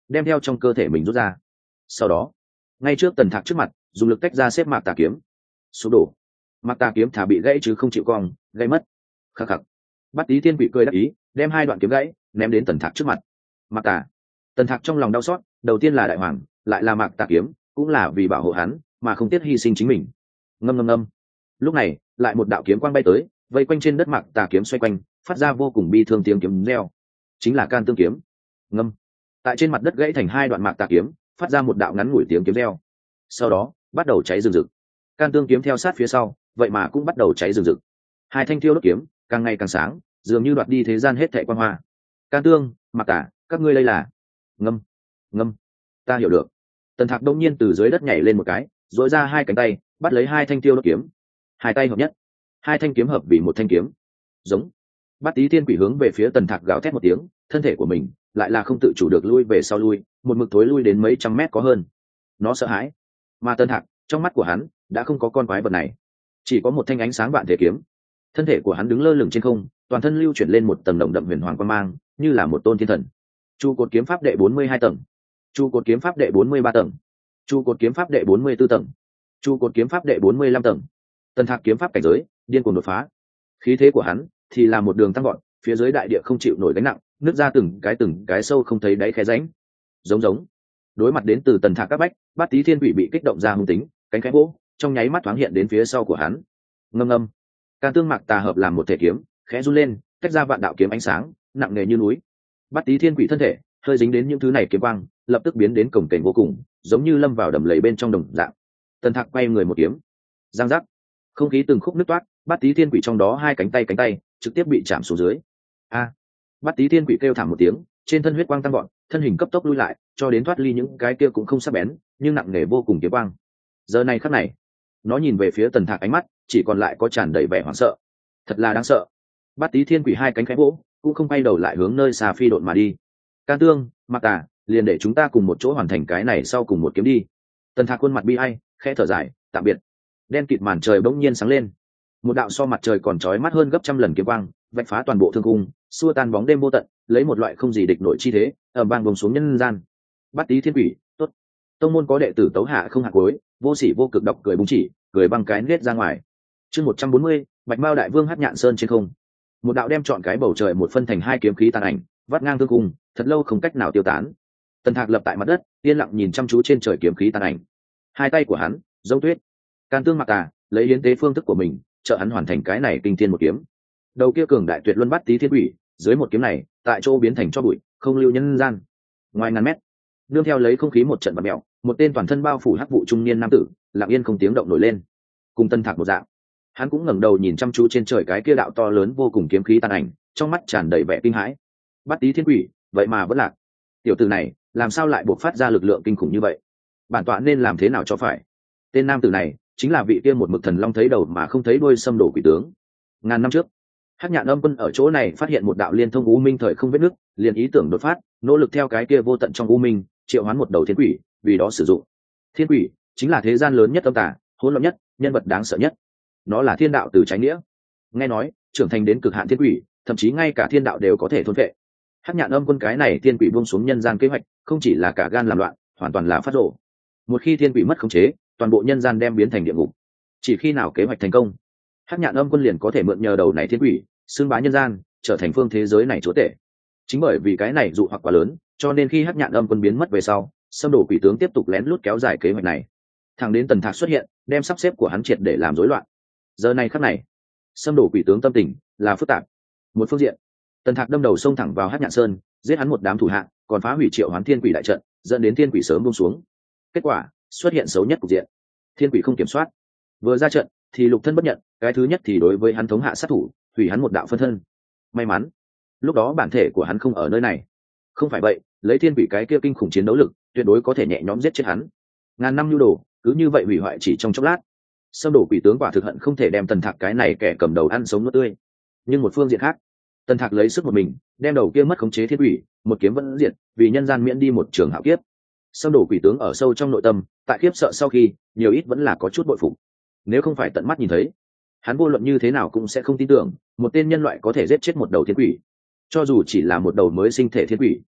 đem theo trong cơ thể mình rút ra. Sau đó ngay trước Tần Thạc trước mặt dùng lực tách ra xếp mạc tà kiếm. Sụp đổ. Mạc tà kiếm thả bị gãy chứ không chịu cong, gãy mất. Khắc khắc. Bát Tý Thiên Quỷ cười đắc ý, đem hai đoạn kiếm gãy ném đến Tần Thạc trước mặt. Mạc tà. Tần Thạc trong lòng đau xót, đầu tiên là đại hoàng, lại là mạc tà kiếm, cũng là vì bảo hộ hắn mà không tiếc hy sinh chính mình. Ngâm ngâm ngâm. Lúc này lại một đạo kiếm quang bay tới, vây quanh trên đất mạc tà kiếm xoay quanh, phát ra vô cùng bi thương tiếng kiếm reo. Chính là can tương kiếm. Ngâm. Tại trên mặt đất gãy thành hai đoạn mạc tà kiếm, phát ra một đạo ngắn ngủi tiếng kiếm reo. Sau đó bắt đầu cháy rừng rực. Can tương kiếm theo sát phía sau, vậy mà cũng bắt đầu cháy rừng rực. Hai thanh thiêu đốt kiếm càng ngày càng sáng, dường như đoạt đi thế gian hết thảy quang hoa. Can tương, Mạc Tà, các ngươi đây là? Ngâm, ngâm, ta hiểu được. Tần Thạc đông nhiên từ dưới đất nhảy lên một cái, duỗi ra hai cánh tay, bắt lấy hai thanh thiêu đốt kiếm. Hai tay hợp nhất, hai thanh kiếm hợp vì một thanh kiếm. Giống. Bát Tý Thiên Quỷ hướng về phía Tần Thạc gào thét một tiếng, thân thể của mình lại là không tự chủ được lui về sau lui, một mực thối lui đến mấy trăm mét có hơn. Nó sợ hãi, mà Tần Thạc trong mắt của hắn đã không có con quái vật này, chỉ có một thanh ánh sáng vạn thể kiếm. Thân thể của hắn đứng lơ lửng trên không, toàn thân lưu chuyển lên một tầng đồng đậm huyền hoàng quang mang, như là một tôn thiên thần. Chu cột kiếm pháp đệ bốn mươi hai tầng, chu cột kiếm pháp đệ bốn mươi ba tầng, chu cột kiếm pháp đệ bốn mươi 44 tầng, chu cột kiếm pháp đệ bốn mươi lăm tầng. Tần Thạc kiếm pháp cảnh giới điên cuồng đột phá, khí thế của hắn thì là một đường tăng gọn, phía dưới đại địa không chịu nổi gánh nặng, nứt ra từng cái từng cái sâu không thấy đáy khe rãnh. Giống giống. Đối mặt đến từ Tần Thạc các bách, Bát Tý Thiên Quỷ bị kích động ra hung tính, cánh khẽ vỗ, trong nháy mắt thoáng hiện đến phía sau của hắn. Ngâm ngâm. Can tương Mạc Tà hợp làm một thể kiếm, khẽ run lên, tách ra vạn đạo kiếm ánh sáng, nặng nề như núi. Bát Tý Thiên Quỷ thân thể hơi dính đến những thứ này kiếm quang, lập tức biến đến cổng kềnh vô cùng, giống như lâm vào đầm lầy bên trong đồng dạng. Tần Thạc quay người một kiếm, giang giác, không khí từng khúc nứt toát, Bát Tý Thiên Quỷ trong đó hai cánh tay cánh tay trực tiếp bị chạm xuống dưới. A! Bát Tý Thiên Quỷ kêu thảm một tiếng, trên thân huyết quang tăng gọn, thân hình cấp tốc lui lại, cho đến thoát ly những cái kia cũng không sắc bén, nhưng nặng nề vô cùng kiếm quang. Giờ này khắc này, nó nhìn về phía Tần Thạc, ánh mắt chỉ còn lại có tràn đầy vẻ hoảng sợ. Thật là đáng sợ. Bát Tý Thiên Quỷ hai cánh khẽ vỗ, cũng không quay đầu lại hướng nơi xa phi độn mà đi. Can tương, Mạc Tà, liền để chúng ta cùng một chỗ hoàn thành cái này sau cùng một kiếm đi. Tần Thạc khuôn mặt bi ai, khẽ thở dài, tạm biệt. Đen kịt màn trời bỗng nhiên sáng lên, một đạo so mặt trời còn chói mắt hơn gấp trăm lần kiếm quang vạch phá toàn bộ thương cung, xua tan bóng đêm vô tận, lấy một loại không gì địch nổi chi thế ở bang bông xuống nhân gian. Bát Tý Thiên Quỷ, tốt. Tông môn có đệ tử tấu hạ không hạ cuối, vô sỉ vô cực độc cười búng chỉ, cười băng cái nết ra ngoài. Chương một trăm bốn mươi, Bạch Mao Đại Vương hát nhạn sơn trên không. Một đạo đem chọn cái bầu trời một phân thành hai kiếm khí tàn ảnh, vắt ngang thương cung, thật lâu không cách nào tiêu tán. Tần Thạc lập tại mặt đất, yên lặng nhìn chăm chú trên trời kiếm khí tàn ảnh. Hai tay của hắn giống tuyết. Can tương Mạc Tà lấy hiến tế phương thức của mình trợ hắn hoàn thành cái này kinh thiên một kiếm. Đầu kia cường đại tuyệt luân Bát Tý Thiên Quỷ dưới một kiếm này tại chỗ biến thành cho bụi, không lưu nhân gian. Ngoài ngàn mét, nương theo lấy không khí một trận bạt mèo, một tên toàn thân bao phủ hắc vụ trung niên nam tử lặng yên không tiếng động nổi lên, cùng Tân Thạc một dạng. Hắn cũng ngẩng đầu nhìn chăm chú trên trời cái kia đạo to lớn vô cùng kiếm khí tàn ảnh, trong mắt tràn đầy vẻ kinh hãi. Bát Tý Thiên Quỷ vậy mà vẫn lạc. Tiểu tử này làm sao lại bộc phát ra lực lượng kinh khủng như vậy? Bản tọa nên làm thế nào cho phải? Tên nam tử này chính là vị kia một mực thần long thấy đầu mà không thấy đuôi xâm đổ quỷ tướng. Ngàn năm trước, Hắc Nhạn Âm Quân ở chỗ này phát hiện một đạo liên thông u minh thời không vết nứt, liền ý tưởng đột phát, nỗ lực theo cái kia vô tận trong u minh triệu hoán một đầu thiên quỷ, vì đó sử dụng. Thiên quỷ chính là thế gian lớn nhất âm tà, hỗn loạn nhất, nhân vật đáng sợ nhất. Nó là thiên đạo từ trái nghĩa. Nghe nói, trưởng thành đến cực hạn thiên quỷ, thậm chí ngay cả thiên đạo đều có thể thôn phệ. Hắc Nhạn Âm Quân cái này thiên quỷ buông xuống nhân gian kế hoạch, không chỉ là cả gan làm loạn, hoàn toàn là phát rồ. Một khi thiên quỷ mất khống chế, toàn bộ nhân gian đem biến thành địa ngục. Chỉ khi nào kế hoạch thành công, Hắc Nhạn Âm Quân liền có thể mượn nhờ đầu này thiên quỷ xưng bá nhân gian, trở thành phương thế giới này chúa tể. Chính bởi vì cái này dụ hoặc quá lớn, cho nên khi Hắc Nhạn Âm Quân biến mất về sau, xâm đổ quỷ tướng tiếp tục lén lút kéo dài kế hoạch này. Thẳng đến Tần Thạc xuất hiện, đem sắp xếp của hắn triệt để làm rối loạn. Giờ này khắc này, xâm đổ quỷ tướng tâm tình là phức tạp. Một phương diện, Tần Thạc đâm đầu xông thẳng vào Hắc Nhạn Sơn, giết hắn một đám thủ hạ, còn phá hủy Triệu Hoán Thiên Quỷ đại trận, dẫn đến thiên quỷ sớm buông xuống. Kết quả xuất hiện xấu nhất cục diện, thiên quỷ không kiểm soát, vừa ra trận thì lục thân bất nhận, cái thứ nhất thì đối với hắn thống hạ sát thủ, hủy hắn một đạo phân thân. May mắn lúc đó bản thể của hắn không ở nơi này, không phải vậy lấy thiên quỷ cái kia kinh khủng chiến đấu lực, tuyệt đối có thể nhẹ nhõm giết chết hắn. Ngàn năm nhu đồ cứ như vậy hủy hoại chỉ trong chốc lát. Xâm đổ quỷ tướng quả thực hận không thể đem Tần Thạc cái này kẻ cầm đầu ăn sống nuốt tươi. Nhưng một phương diện khác, Tần Thạc lấy sức một mình đem đầu kia mất khống chế thiên quỷ một kiếm vẫn diệt, vì nhân gian miễn đi một trường hạo kiếp. Xâm đổ quỷ tướng ở sâu trong nội tâm, tại khiếp sợ sau khi, nhiều ít vẫn là có chút bội phục. Nếu không phải tận mắt nhìn thấy, hắn vô luận như thế nào cũng sẽ không tin tưởng một tên nhân loại có thể giết chết một đầu thiên quỷ, cho dù chỉ là một đầu mới sinh thể thiên quỷ.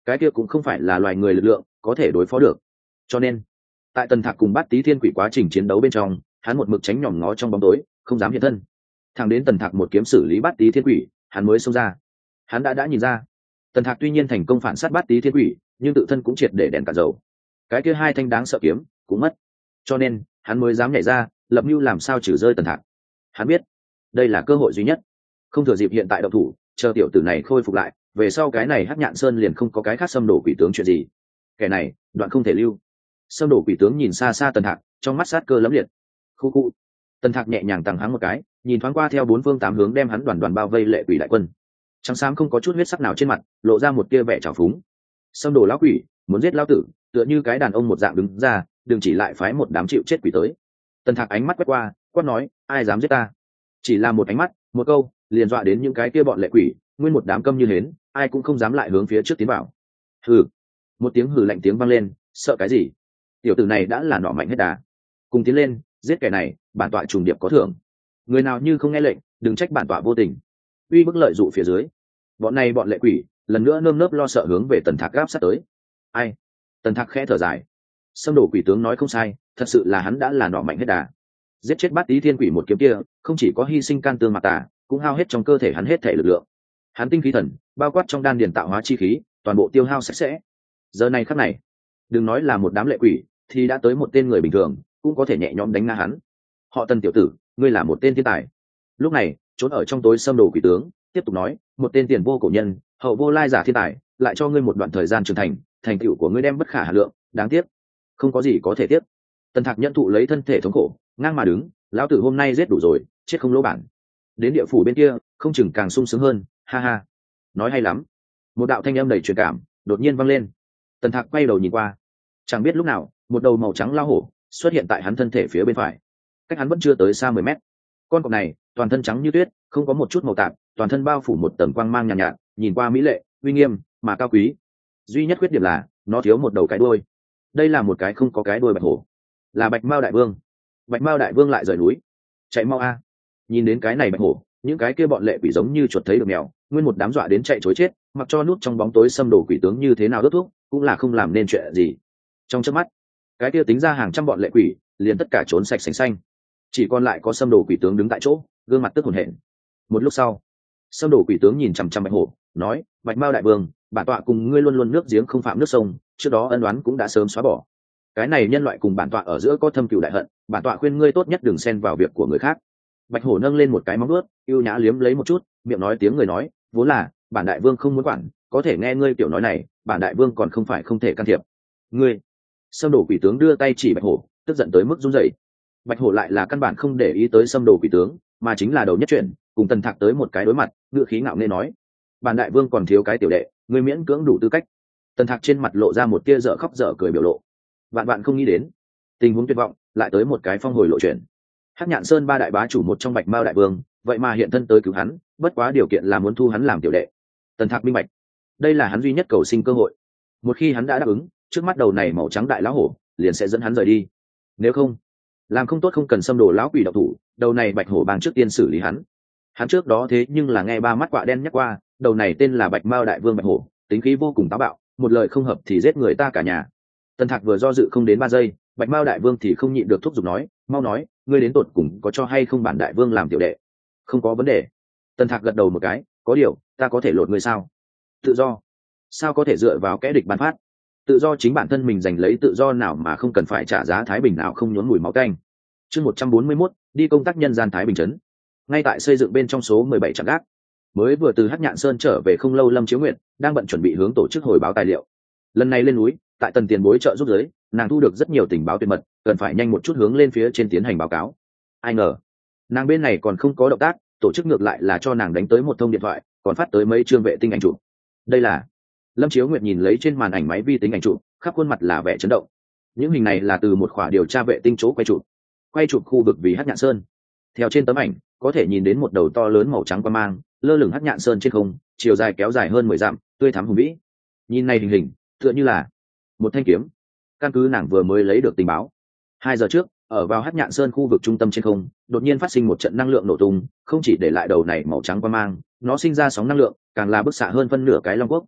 cái kia cũng không phải là loài người lực lượng có thể đối phó được. Cho nên tại Tần Thạc cùng Bát Tý Thiên Quỷ quá trình chiến đấu bên trong, hắn một mực tránh nhòm ngó trong bóng tối, không dám hiện thân. Thẳng đến Tần Thạc một kiếm xử lý Bát Tý Thiên Quỷ, hắn mới xông ra. Hắn đã đã nhìn ra, Tần Thạc tuy nhiên thành công phản sát Bát Tý Thiên Quỷ, nhưng tự thân cũng triệt để đèn cả dầu. Cái kia hai thanh đáng sợ kiếm cũng mất, cho nên hắn mới dám nhảy ra, lập mưu làm sao trừ rơi Tần Thạc. Hắn biết đây là cơ hội duy nhất, không thừa dịp hiện tại động thủ, chờ tiểu tử này khôi phục lại, về sau cái này Hắc Nhạn Sơn liền không có cái khác xâm đổ quỷ tướng chuyện gì. Kẻ này đoạn không thể lưu. Xâm đổ quỷ tướng nhìn xa xa Tần Thạc, trong mắt sát cơ lẫm liệt. Khu khu. Tần Thạc nhẹ nhàng tăng háng một cái, nhìn thoáng qua theo bốn phương tám hướng đem hắn đoàn đoàn bao vây lệ quỷ đại quân. Trắng xám không có chút huyết sắc nào trên mặt, lộ ra một tia vẻ trào phúng. Xâm đổ lão quỷ, muốn giết lão tử, tựa như cái đàn ông một dạng đứng ra, đừng chỉ lại phái một đám chịu chết quỷ tới. Tần Thạc ánh mắt quét qua, quát nói, ai dám giết ta? Chỉ là một ánh mắt, một câu, liền dọa đến những cái kia bọn lệ quỷ, nguyên một đám câm như hến, ai cũng không dám lại hướng phía trước tiến vào. Hừ. Một tiếng hừ lạnh tiếng vang lên, sợ cái gì? Tiểu tử này đã là nỏ mạnh hết đà. Cùng tiến lên, giết kẻ này, bản tọa trùng điệp có thưởng. Người nào như không nghe lệnh, đừng trách bản tọa vô tình. Uy bức lợi dụ phía dưới, bọn này bọn lệ quỷ lần nữa nơm nớp lo sợ hướng về Tần Thạc gáp sát tới. Ai? Tần Thạc khẽ thở dài. Xâm đổ quỷ tướng nói không sai, thật sự là hắn đã là nỏ mạnh hết đà. Giết chết Bát Tý Thiên Quỷ một kiếm kia, không chỉ có hy sinh can tương mạc tà, cũng hao hết trong cơ thể hắn hết thể lực lượng. Hắn tinh khí thần, bao quát trong đan điền tạo hóa chi khí, toàn bộ tiêu hao sạch sẽ. Giờ này khắc này, đừng nói là một đám lệ quỷ, thì đã tới một tên người bình thường cũng có thể nhẹ nhõm đánh ngã hắn. Họ Tần tiểu tử, ngươi là một tên thiên tài. Lúc này, trốn ở trong tối xâm đồ quỷ tướng tiếp tục nói, một tên tiền vô cổ nhân, hậu vô lai giả thiên tài, lại cho ngươi một đoạn thời gian trưởng thành, thành tựu của ngươi đem bất khả hà lượng, đáng tiếc, không có gì có thể tiếc. Tần Thạc nhận thụ lấy thân thể thống khổ, ngang mà đứng, lão tử hôm nay giết đủ rồi, chết không lỗ bản. Đến địa phủ bên kia, không chừng càng sung sướng hơn, ha ha. Nói hay lắm. Một đạo thanh âm đầy truyền cảm đột nhiên vang lên. Tần Thạc quay đầu nhìn qua, chẳng biết lúc nào, một đầu màu trắng lao hổ xuất hiện tại hắn thân thể phía bên phải, cách hắn vẫn chưa tới xa mười mét. Con cọp này toàn thân trắng như tuyết, không có một chút màu tạp, toàn thân bao phủ một tầng quang mang nhàn nhạt, nhạt, nhìn qua mỹ lệ, uy nghiêm mà cao quý. Duy nhất khuyết điểm là nó thiếu một đầu cái đuôi. Đây là một cái không có cái đuôi bạch hổ, là Bạch Mao đại vương. Bạch Mao đại vương lại rời núi, chạy mau a! Nhìn đến cái này bạch hổ, những cái kia bọn lệ quỷ giống như chuột thấy được mèo, nguyên một đám dọa đến chạy chối chết, mặc cho nút trong bóng tối xâm đổ quỷ tướng như thế nào đốt thuốc, cũng là không làm nên chuyện gì. Trong chớp mắt, cái kia tính ra hàng trăm bọn lệ quỷ liền tất cả trốn sạch sành xanh, chỉ còn lại có xâm đổ quỷ tướng đứng tại chỗ, gương mặt tức hổn hển. Một lúc sau, xâm đổ quỷ tướng nhìn chằm chằm bạch hổ, nói, Bạch Mao đại vương, bản tọa cùng ngươi luôn luôn nước giếng không phạm nước sông, trước đó ân oán cũng đã sớm xóa bỏ. Cái này nhân loại cùng bản tọa ở giữa có thâm cừu đại hận, bản tọa khuyên ngươi tốt nhất đừng xen vào việc của người khác. Bạch hổ nâng lên một cái móng vuốt, yêu nhã liếm lấy một chút, miệng nói tiếng người nói, vốn là bản đại vương không muốn quản, có thể nghe ngươi tiểu nói này, bản đại vương còn không phải không thể can thiệp. Ngươi! Xâm đổ quỷ tướng đưa tay chỉ bạch hổ, tức giận tới mức run rẩy. Bạch hổ lại là căn bản không để ý tới xâm đổ quỷ tướng, mà chính là đầu nhất chuyển, cùng Tần Thạc tới một cái đối mặt, ngựa khí ngạo nghễ nói, bản đại vương còn thiếu cái tiểu đệ, ngươi miễn cưỡng đủ tư cách. Tần Thạc trên mặt lộ ra một tia dở khóc dở cười biểu lộ. Vạn bạn không nghĩ đến, tình huống tuyệt vọng lại tới một cái phong hồi lộ chuyển. Hắc Nhạn Sơn ba đại bá chủ một trong Bạch Mao đại vương, vậy mà hiện thân tới cứu hắn, bất quá điều kiện là muốn thu hắn làm tiểu đệ. Tần Thạc minh bạch, đây là hắn duy nhất cầu sinh cơ hội. Một khi hắn đã đáp ứng, trước mắt đầu này màu trắng đại lão hổ liền sẽ dẫn hắn rời đi. Nếu không, làm không tốt không cần xâm đổ lão quỷ độc thủ, đầu này bạch hổ bang trước tiên xử lý hắn. Hắn trước đó thế nhưng là nghe ba mắt quạ đen nhắc qua, đầu này tên là Bạch Mao đại vương bạch hổ, tính khí vô cùng táo bạo, một lời không hợp thì giết người ta cả nhà. Tần Thạc vừa do dự không đến ba giây, Bạch Mao đại vương thì không nhịn được thúc giục nói, mau nói, ngươi đến tột cùng có cho hay không bản đại vương làm tiểu đệ? Không có vấn đề. Tần Thạc gật đầu một cái, có điều, ta có thể lột ngươi sao? Tự do? Sao có thể dựa vào kẻ địch ban phát? Tự do chính bản thân mình giành lấy tự do nào mà không cần phải trả giá thái bình nào không nhốn mùi máu tanh. Chương một trăm bốn mươi mốt, đi công tác nhân gian thái bình trấn. Ngay tại xây dựng bên trong số mười bảy trạm gác, mới vừa từ Hắc Nhạn Sơn trở về không lâu Lâm Chiếu Nguyệt đang bận chuẩn bị hướng tổ chức hồi báo tài liệu. Lần này lên núi, tại Tần Tiền bối trợ giúp giới, nàng thu được rất nhiều tình báo tuyệt mật, cần phải nhanh một chút hướng lên phía trên tiến hành báo cáo. Ai ngờ, nàng bên này còn không có động tác, tổ chức ngược lại là cho nàng đánh tới một thông điện thoại, còn phát tới mấy chương vệ tinh ảnh chụp. Đây là Lâm Chiếu Nguyệt nhìn lấy trên màn ảnh máy vi tính ảnh chụp, khắp khuôn mặt là vẻ chấn động. Những hình này là từ một khỏa điều tra vệ tinh chỗ quay chụp, quay chụp khu vực vì Hắc Nhạn Sơn. Theo trên tấm ảnh, có thể nhìn đến một đầu to lớn màu trắng quang mang, lơ lửng Hắc Nhạn Sơn trên không, chiều dài kéo dài hơn mười dặm, tươi thắm hùng vĩ. Nhìn này hình hình, tựa như là một thanh kiếm. Căn cứ nàng vừa mới lấy được tình báo, hai giờ trước, ở vào Hắc Nhạn Sơn khu vực trung tâm trên không, đột nhiên phát sinh một trận năng lượng nổ tung, không chỉ để lại đầu này màu trắng quang mang, nó sinh ra sóng năng lượng, càng là bức xạ hơn phân nửa cái Long Quốc.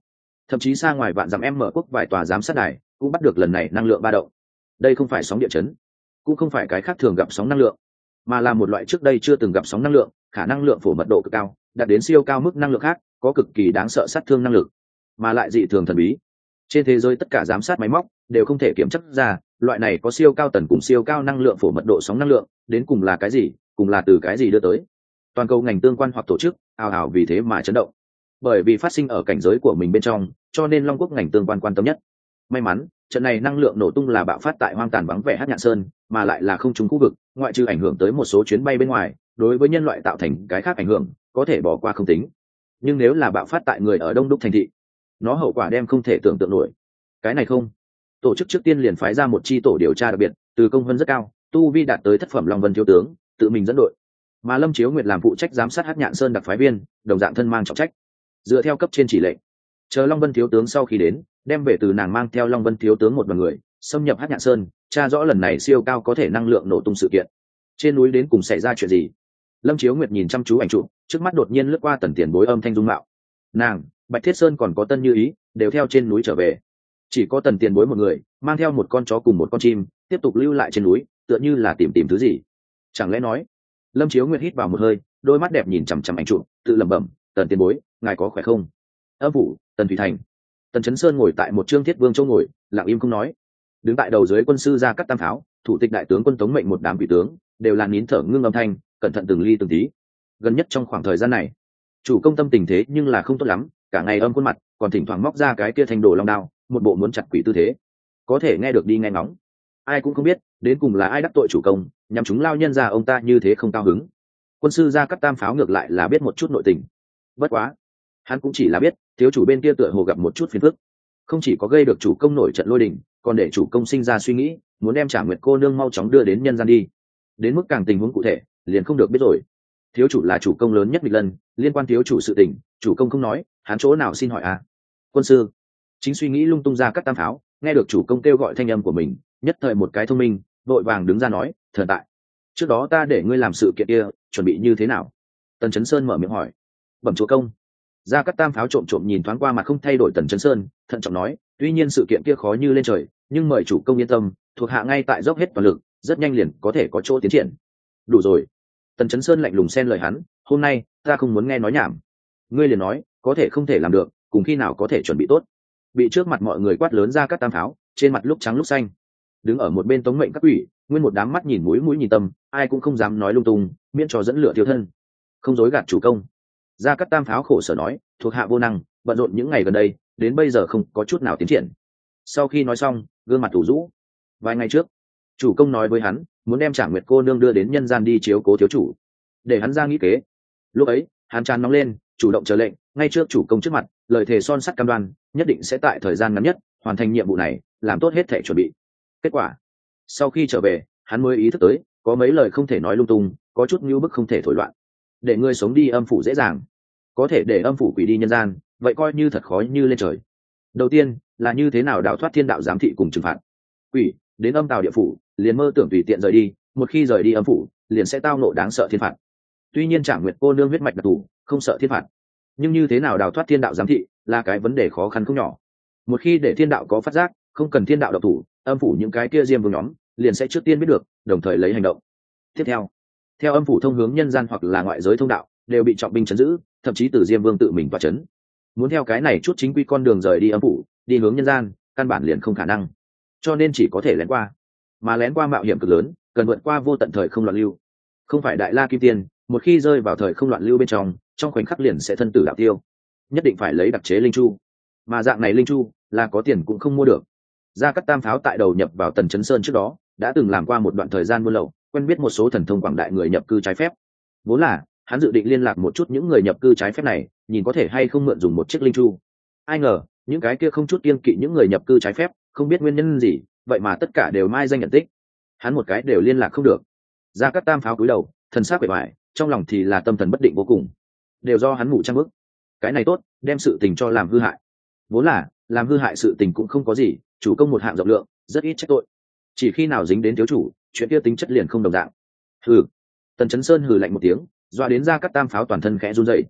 thậm chí xa ngoài vạn dặm em mở quốc vài tòa giám sát đài cũng bắt được lần này năng lượng ba động. Đây không phải sóng địa chấn, cũng không phải cái khác thường gặp sóng năng lượng, mà là một loại trước đây chưa từng gặp sóng năng lượng, khả năng lượng phổ mật độ cực cao, đạt đến siêu cao mức năng lượng khác, có cực kỳ đáng sợ sát thương năng lực, mà lại dị thường thần bí. Trên thế giới tất cả giám sát máy móc đều không thể kiểm chắc ra loại này có siêu cao tần cùng siêu cao năng lượng phổ mật độ sóng năng lượng đến cùng là cái gì, cùng là từ cái gì đưa tới. Toàn cầu ngành tương quan hoặc tổ chức ào ào vì thế mà chấn động, bởi vì phát sinh ở cảnh giới của mình bên trong, cho nên Long Quốc ngành tương quan quan tâm nhất. May mắn trận này năng lượng nổ tung là bạo phát tại hoang tàn vắng vẻ Hắc Nhạn Sơn, mà lại là không trúng khu vực, ngoại trừ ảnh hưởng tới một số chuyến bay bên ngoài, đối với nhân loại tạo thành cái khác ảnh hưởng có thể bỏ qua không tính. Nhưng nếu là bạo phát tại người ở đông đúc thành thị, nó hậu quả đem không thể tưởng tượng nổi. Cái này không, tổ chức trước tiên liền phái ra một chi tổ điều tra đặc biệt, từ công vân rất cao, tu vi đạt tới thất phẩm Long Vân thiếu tướng, tự mình dẫn đội, mà Lâm Chiếu Nguyệt làm phụ trách giám sát Hắc Nhạn Sơn đặc phái viên, đồng dạng thân mang trọng trách, dựa theo cấp trên chỉ lệnh, chờ Long Vân thiếu tướng sau khi đến, đem về từ nàng mang theo Long Vân thiếu tướng một đoàn người xâm nhập Hắc Nhạn Sơn, tra rõ lần này siêu cao có thể năng lượng nổ tung sự kiện. Trên núi đến cùng xảy ra chuyện gì? Lâm Chiếu Nguyệt nhìn chăm chú ảnh chụp, trước mắt đột nhiên lướt qua Tần Tiền Bối âm thanh dung mạo. Nàng, Bạch Thiết Sơn còn có Tân Như Ý đều theo trên núi trở về, chỉ có Tần Tiền Bối một người mang theo một con chó cùng một con chim tiếp tục lưu lại trên núi, tựa như là tìm tìm thứ gì. Chẳng lẽ nói? Lâm Chiếu Nguyệt hít vào một hơi, đôi mắt đẹp nhìn chằm chằm ảnh chụp, tự lẩm bẩm, Tần Tiền Bối, ngài có khỏe không? Âm phủ, Tần Thủy Thành. Tần Chấn Sơn ngồi tại một trương thiết vương châu ngồi, lặng im không nói. Đứng tại đầu dưới quân sư Gia Cát Tam Pháo, thủ tịch đại tướng quân Tống Mệnh một đám vị tướng đều là nín thở ngưng âm thanh, cẩn thận từng ly từng tí. Gần nhất trong khoảng thời gian này, chủ công tâm tình thế nhưng là không tốt lắm, cả ngày âm khuôn mặt, còn thỉnh thoảng móc ra cái kia thanh đồ long đao, một bộ muốn chặt quỷ tư thế. Có thể nghe được đi nghe ngóng, ai cũng không biết đến cùng là ai đắc tội chủ công, nhằm chúng lao nhân ra ông ta như thế không cao hứng. Quân sư Gia Cát Tam Pháo ngược lại là biết một chút nội tình, bất quá hắn cũng chỉ là biết thiếu chủ bên kia tựa hồ gặp một chút phiền phức, không chỉ có gây được chủ công nổi trận lôi đình, còn để chủ công sinh ra suy nghĩ muốn đem Trả Nguyệt cô nương mau chóng đưa đến nhân gian đi. Đến mức càng tình huống cụ thể liền không được biết rồi. Thiếu chủ là chủ công lớn nhất Bịch Lân, liên quan thiếu chủ sự tình chủ công không nói, hắn chỗ nào xin hỏi à? Quân sư chính suy nghĩ lung tung Ra Cát Tam Pháo nghe được chủ công kêu gọi thanh âm của mình, nhất thời một cái thông minh vội vàng đứng ra nói, thần tại trước đó ta để ngươi làm sự kiện kia chuẩn bị như thế nào? Tần Chấn Sơn mở miệng hỏi. Bẩm chúa công. Gia Cát Tam Pháo trộm trộm nhìn thoáng qua mà không thay đổi Tần Chấn Sơn, thận trọng nói, tuy nhiên sự kiện kia khó như lên trời, nhưng mời chủ công yên tâm, thuộc hạ ngay tại dốc hết toàn lực, rất nhanh liền có thể có chỗ tiến triển. Đủ rồi. Tần Chấn Sơn lạnh lùng xen lời hắn, hôm nay ta không muốn nghe nói nhảm. Ngươi liền nói, có thể không thể làm được, cùng khi nào có thể chuẩn bị tốt. Bị trước mặt mọi người quát lớn Gia Cát Tam Pháo, trên mặt lúc trắng lúc xanh. Đứng ở một bên Tống Mệnh các ủy, nguyên một đám mắt nhìn mũi mũi nhìn tâm, ai cũng không dám nói lung tung, miễn cho dẫn lửa thiêu thân. Không dối gạt chủ công. Gia Cát Tam Pháo khổ sở nói, thuộc hạ vô năng, bận rộn những ngày gần đây, đến bây giờ không có chút nào tiến triển. Sau khi nói xong, gương mặt thủ rũ. Vài ngày trước, chủ công nói với hắn, muốn đem Trả Nguyệt cô nương đưa đến nhân gian đi chiếu cố thiếu chủ, để hắn ra nghĩ kế. Lúc ấy, hắn tràn nóng lên, chủ động chờ lệnh, ngay trước chủ công trước mặt, lời thề son sắt cam đoan, nhất định sẽ tại thời gian ngắn nhất hoàn thành nhiệm vụ này, làm tốt hết thể chuẩn bị. Kết quả, sau khi trở về, hắn mới ý thức tới, có mấy lời không thể nói lung tung, có chút nhu bức không thể thổi loạn. Để ngươi sống đi âm phủ dễ dàng, có thể để âm phủ quỷ đi nhân gian, vậy coi như thật khó như lên trời. Đầu tiên là như thế nào đào thoát thiên đạo giám thị cùng trừng phạt. Quỷ đến âm tào địa phủ, liền mơ tưởng tùy tiện rời đi, một khi rời đi âm phủ, liền sẽ tao nộ đáng sợ thiên phạt. Tuy nhiên Trả Nguyệt cô nương huyết mạch đặc thù, không sợ thiên phạt, nhưng như thế nào đào thoát thiên đạo giám thị là cái vấn đề khó khăn không nhỏ. Một khi để thiên đạo có phát giác, không cần thiên đạo độc thủ, âm phủ những cái kia diêm vương nhóm liền sẽ trước tiên biết được, đồng thời lấy hành động. Tiếp theo, theo âm phủ thông hướng nhân gian hoặc là ngoại giới thông đạo đều bị trọng binh trấn giữ, thậm chí từ diêm vương tự mình tỏa trấn. Muốn theo cái này chút chính quy con đường rời đi âm phủ, đi hướng nhân gian, căn bản liền không khả năng, cho nên chỉ có thể lén qua. Mà lén qua mạo hiểm cực lớn, cần vượt qua vô tận thời không loạn lưu. Không phải đại la kim tiên, một khi rơi vào thời không loạn lưu bên trong, trong khoảnh khắc liền sẽ thân tử đạo tiêu. Nhất định phải lấy đặc chế linh chu, mà dạng này linh chu là có tiền cũng không mua được. Gia Cát Tam Pháo tại đầu nhập vào Tần Chấn Sơn trước đó, đã từng làm qua một đoạn thời gian buôn lậu, quen biết một số thần thông quảng đại người nhập cư trái phép. Vốn là hắn dự định liên lạc một chút những người nhập cư trái phép này, nhìn có thể hay không mượn dùng một chiếc linh chu. Ai ngờ những cái kia không chút kiêng kỵ những người nhập cư trái phép, không biết nguyên nhân gì, vậy mà tất cả đều mai danh nhận tích, hắn một cái đều liên lạc không được. Gia Cát Tam Pháo cúi đầu, thần sắc bề ngoài, trong lòng thì là tâm thần bất định vô cùng, đều do hắn ngủ trang bức. Cái này tốt, đem sự tình cho làm hư hại. Vốn là làm hư hại sự tình cũng không có gì, chủ công một hạng rộng lượng, rất ít trách tội. Chỉ khi nào dính đến thiếu chủ, chuyện kia tính chất liền không đồng dạng. Hừ. Tần Chấn Sơn hừ lạnh một tiếng, doa đến Gia Cát Tam Pháo toàn thân khẽ run rẩy.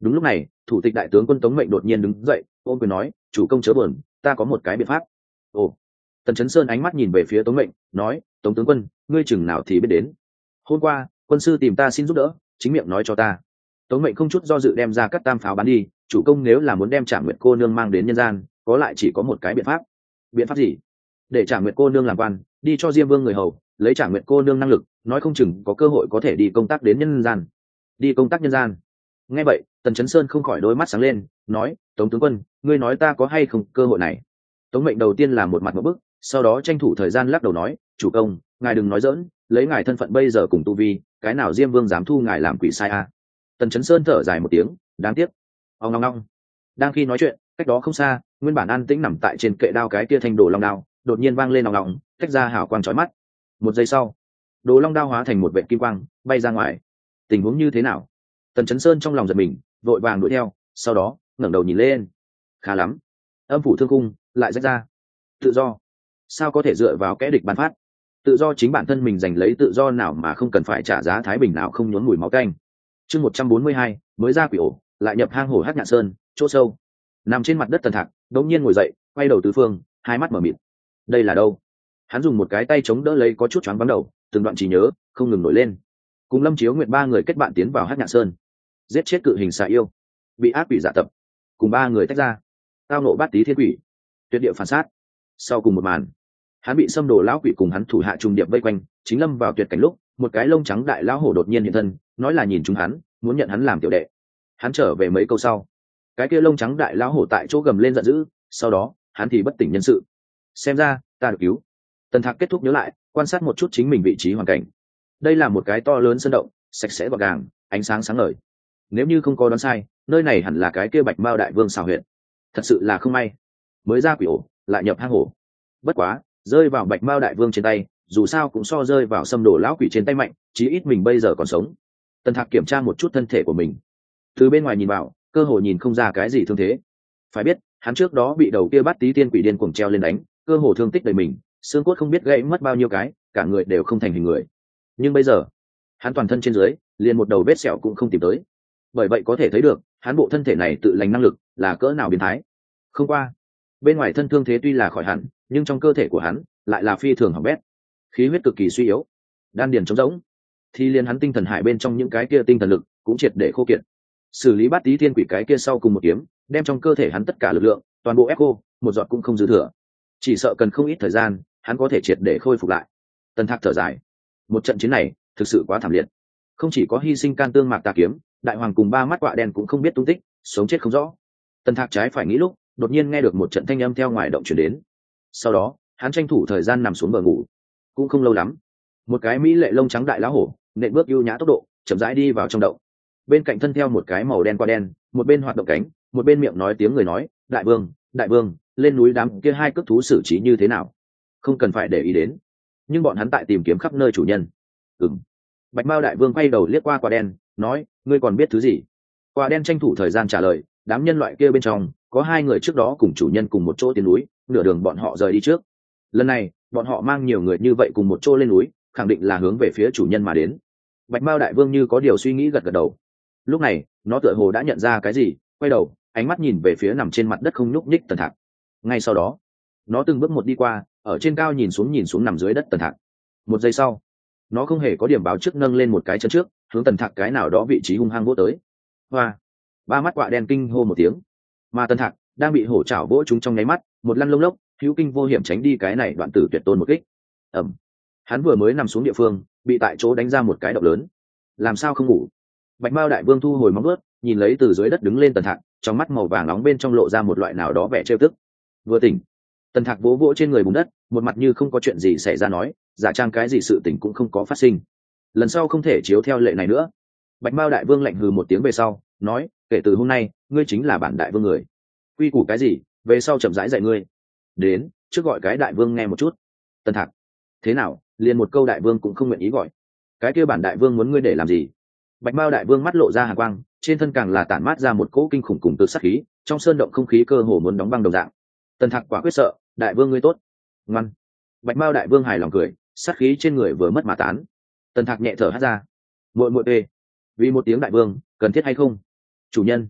Đúng lúc này thủ tịch đại tướng quân Tống Mệnh đột nhiên đứng dậy ôm quyền nói, chủ công chớ buồn, ta có một cái biện pháp. Ồ. Tần Chấn Sơn ánh mắt nhìn về phía Tống Mệnh, nói, Tống tướng quân, ngươi chừng nào thì biết đến. Hôm qua quân sư tìm ta xin giúp đỡ, chính miệng nói cho ta. Tống Mệnh không chút do dự đem ra cắt tam pháo bắn đi, chủ công nếu là muốn đem Trảm Nguyệt cô nương mang đến nhân gian, có lại chỉ có một cái biện pháp. Biện pháp gì? Để Trảm Nguyệt cô nương làm quan, đi cho Diêm Vương người hầu, lấy Trảm Nguyệt cô nương năng lực, nói không chừng có cơ hội có thể đi công tác đến nhân gian. Đi công tác nhân gian. Nghe vậy Tần Chấn Sơn không khỏi đôi mắt sáng lên, nói, Tống tướng quân, ngươi nói ta có hay không cơ hội này? Tống Mệnh đầu tiên là một mặt một bức, sau đó tranh thủ thời gian lắc đầu nói, chủ công, ngài đừng nói dỡn, lấy ngài thân phận bây giờ cùng tu vi, cái nào Diêm Vương dám thu ngài làm quỷ sai à? Tần Chấn Sơn thở dài một tiếng, đáng tiếc. Ông long long. Đang khi nói chuyện, cách đó không xa, nguyên bản an tĩnh nằm tại trên kệ đao cái kia thanh đồ long đao, đột nhiên vang lên ong ong, tách ra hào quang chói mắt. Một giây sau, đồ long đao hóa thành một vệt kim quang, bay ra ngoài. Tình huống như thế nào? Tần Chấn Sơn trong lòng giật mình, vội vàng đuổi theo, sau đó ngẩng đầu nhìn lên. Khá lắm, âm phủ thương cung lại rách ra. Tự do sao có thể dựa vào kẻ địch ban phát? Tự do chính bản thân mình giành lấy, tự do nào mà không cần phải trả giá thái bình nào không nhốn mùi máu tanh. Chương một trăm bốn mươi hai, mới ra quỷ ổ, lại nhập hang hổ Hắc Nhạn Sơn, chỗ sâu. Nằm trên mặt đất Tần Thạc đột nhiên ngồi dậy, quay đầu tứ phương, hai mắt mở mịt. Đây là đâu? Hắn dùng một cái tay chống đỡ lấy có chút choáng váng đầu, từng đoạn trí nhớ không ngừng nổi lên. Cùng Lâm Chiếu Nguyệt ba người kết bạn tiến vào Hắc Nhạn Sơn, giết chết cự hình xà yêu, bị ác quỷ giả tập, cùng ba người tách ra, tao nộ bát tí thiên quỷ, tuyệt địa phản sát. Sau cùng một màn, hắn bị xâm đồ lão quỷ cùng hắn thủ hạ trùng điệp vây quanh, chính lâm vào tuyệt cảnh lúc, một cái lông trắng đại lão hổ đột nhiên hiện thân, nói là nhìn chúng hắn, muốn nhận hắn làm tiểu đệ. Hắn trở về mấy câu sau, cái kia lông trắng đại lão hổ tại chỗ gầm lên giận dữ, sau đó hắn thì bất tỉnh nhân sự. Xem ra ta được cứu. Tần Thạc kết thúc nhớ lại, quan sát một chút chính mình vị trí hoàn cảnh. Đây là một cái to lớn sơn động, sạch sẽ gọn gàng, ánh sáng sáng ngời. Nếu như không có đoán sai, nơi này hẳn là cái kia Bạch Mao đại vương xào huyện. Thật sự là không may, mới ra quỷ ổ lại nhập hang hổ. Bất quá rơi vào Bạch Mao đại vương trên tay, dù sao cũng so rơi vào xâm đổ lão quỷ trên tay mạnh, chí ít mình bây giờ còn sống. Tần Thạc kiểm tra một chút thân thể của mình, từ bên ngoài nhìn vào, cơ hồ nhìn không ra cái gì thương thế. Phải biết hắn trước đó bị đầu kia bắt tí tiên quỷ điên cuồng treo lên đánh, cơ hồ thương tích đầy mình, xương cốt không biết gãy mất bao nhiêu cái, cả người đều không thành hình người. Nhưng bây giờ hắn toàn thân trên dưới liền một đầu vết sẹo cũng không tìm tới. Bởi vậy có thể thấy được hắn bộ thân thể này tự lành năng lực là cỡ nào biến thái. Không qua bên ngoài thân thương thế tuy là khỏi hẳn, nhưng trong cơ thể của hắn lại là phi thường hỏng bét, khí huyết cực kỳ suy yếu, đan điền trống rỗng, thì liền hắn tinh thần hải bên trong những cái kia tinh thần lực cũng triệt để khô kiệt. Xử lý bát tí thiên quỷ cái kia sau cùng một kiếm, đem trong cơ thể hắn tất cả lực lượng toàn bộ ép khô, một giọt cũng không dư thừa. Chỉ sợ cần không ít thời gian hắn có thể triệt để khôi phục lại. Tần Thạc thở dài, một trận chiến này thực sự quá thảm liệt, không chỉ có hy sinh can tương mạc tà kiếm, đại hoàng cùng ba mắt quạ đen cũng không biết tung tích, sống chết không rõ. Tần Thạc trái phải nghĩ lúc, đột nhiên nghe được một trận thanh âm theo ngoài động chuyển đến. Sau đó hắn tranh thủ thời gian nằm xuống bờ ngủ. Cũng không lâu lắm, một cái mỹ lệ lông trắng đại lão hổ nện bước ưu nhã tốc độ chậm rãi đi vào trong động. Bên cạnh thân theo một cái màu đen qua đen, một bên hoạt động cánh, một bên miệng nói tiếng người nói, đại vương, đại vương, lên núi đám kia hai cước thú xử trí như thế nào? Không cần phải để ý đến, nhưng bọn hắn tại tìm kiếm khắp nơi chủ nhân. Ừm. Bạch Mao đại vương quay đầu liếc qua quả đen, nói, ngươi còn biết thứ gì? Quả đen tranh thủ thời gian trả lời, đám nhân loại kia bên trong có hai người trước đó cùng chủ nhân cùng một chỗ tiến núi, nửa đường bọn họ rời đi trước. Lần này bọn họ mang nhiều người như vậy cùng một chỗ lên núi, khẳng định là hướng về phía chủ nhân mà đến. Bạch Mao đại vương như có điều suy nghĩ gật gật đầu. Lúc này nó tựa hồ đã nhận ra cái gì, quay đầu ánh mắt nhìn về phía nằm trên mặt đất không nhúc nhích Tần Thạc. Ngay sau đó nó từng bước một đi qua, ở trên cao nhìn xuống nhìn xuống nằm dưới đất Tần Thạc. Một giây sau nó không hề có điểm báo trước nâng lên một cái chân trước, hướng Tần Thạc cái nào đó vị trí hung hăng vỗ tới. Hoa! Ba mắt quạ đen kinh hô một tiếng, mà Tần Thạc đang bị hổ chảo vỗ chúng trong nháy mắt, một lăn lông lốc hữu kinh vô hiểm tránh đi cái này đoạn tử tuyệt tôn một kích. Ẩm! Hắn vừa mới nằm xuống địa phương, bị tại chỗ đánh ra một cái động lớn. Làm sao không ngủ? Bạch Mao đại vương thu hồi móng vuốt, nhìn lấy từ dưới đất đứng lên Tần Thạc, trong mắt màu vàng nóng bên trong lộ ra một loại nào đó vẻ trêu tức. Vừa tỉnh, Tần Thạc vỗ vỗ trên người bùn đất, một mặt như không có chuyện gì xảy ra nói, giả trang cái gì sự tình cũng không có phát sinh. Lần sau không thể chiếu theo lệ này nữa. Bạch Mao đại vương lạnh hừ một tiếng về sau, nói, kể từ hôm nay, ngươi chính là bản đại vương người. Quy củ cái gì, về sau chậm rãi dạy ngươi. Đến, trước gọi cái đại vương nghe một chút. Tần Thạc, thế nào, liền một câu đại vương cũng không nguyện ý gọi. Cái kia bản đại vương muốn ngươi để làm gì? Bạch Mao đại vương mắt lộ ra hàn quang, trên thân càng là tản mát ra một cỗ kinh khủng cùng tự sát khí, trong sơn động không khí cơ hồ muốn đóng băng đồng dạng. Tần Thạc quả quyết sợ, đại vương ngươi tốt. Ngoan. Bạch Mao đại vương hài lòng cười, sát khí trên người vừa mất mà tán. Tần Thạc nhẹ thở hắt ra. Muội muội ê, vì một tiếng đại vương, cần thiết hay không? Chủ nhân.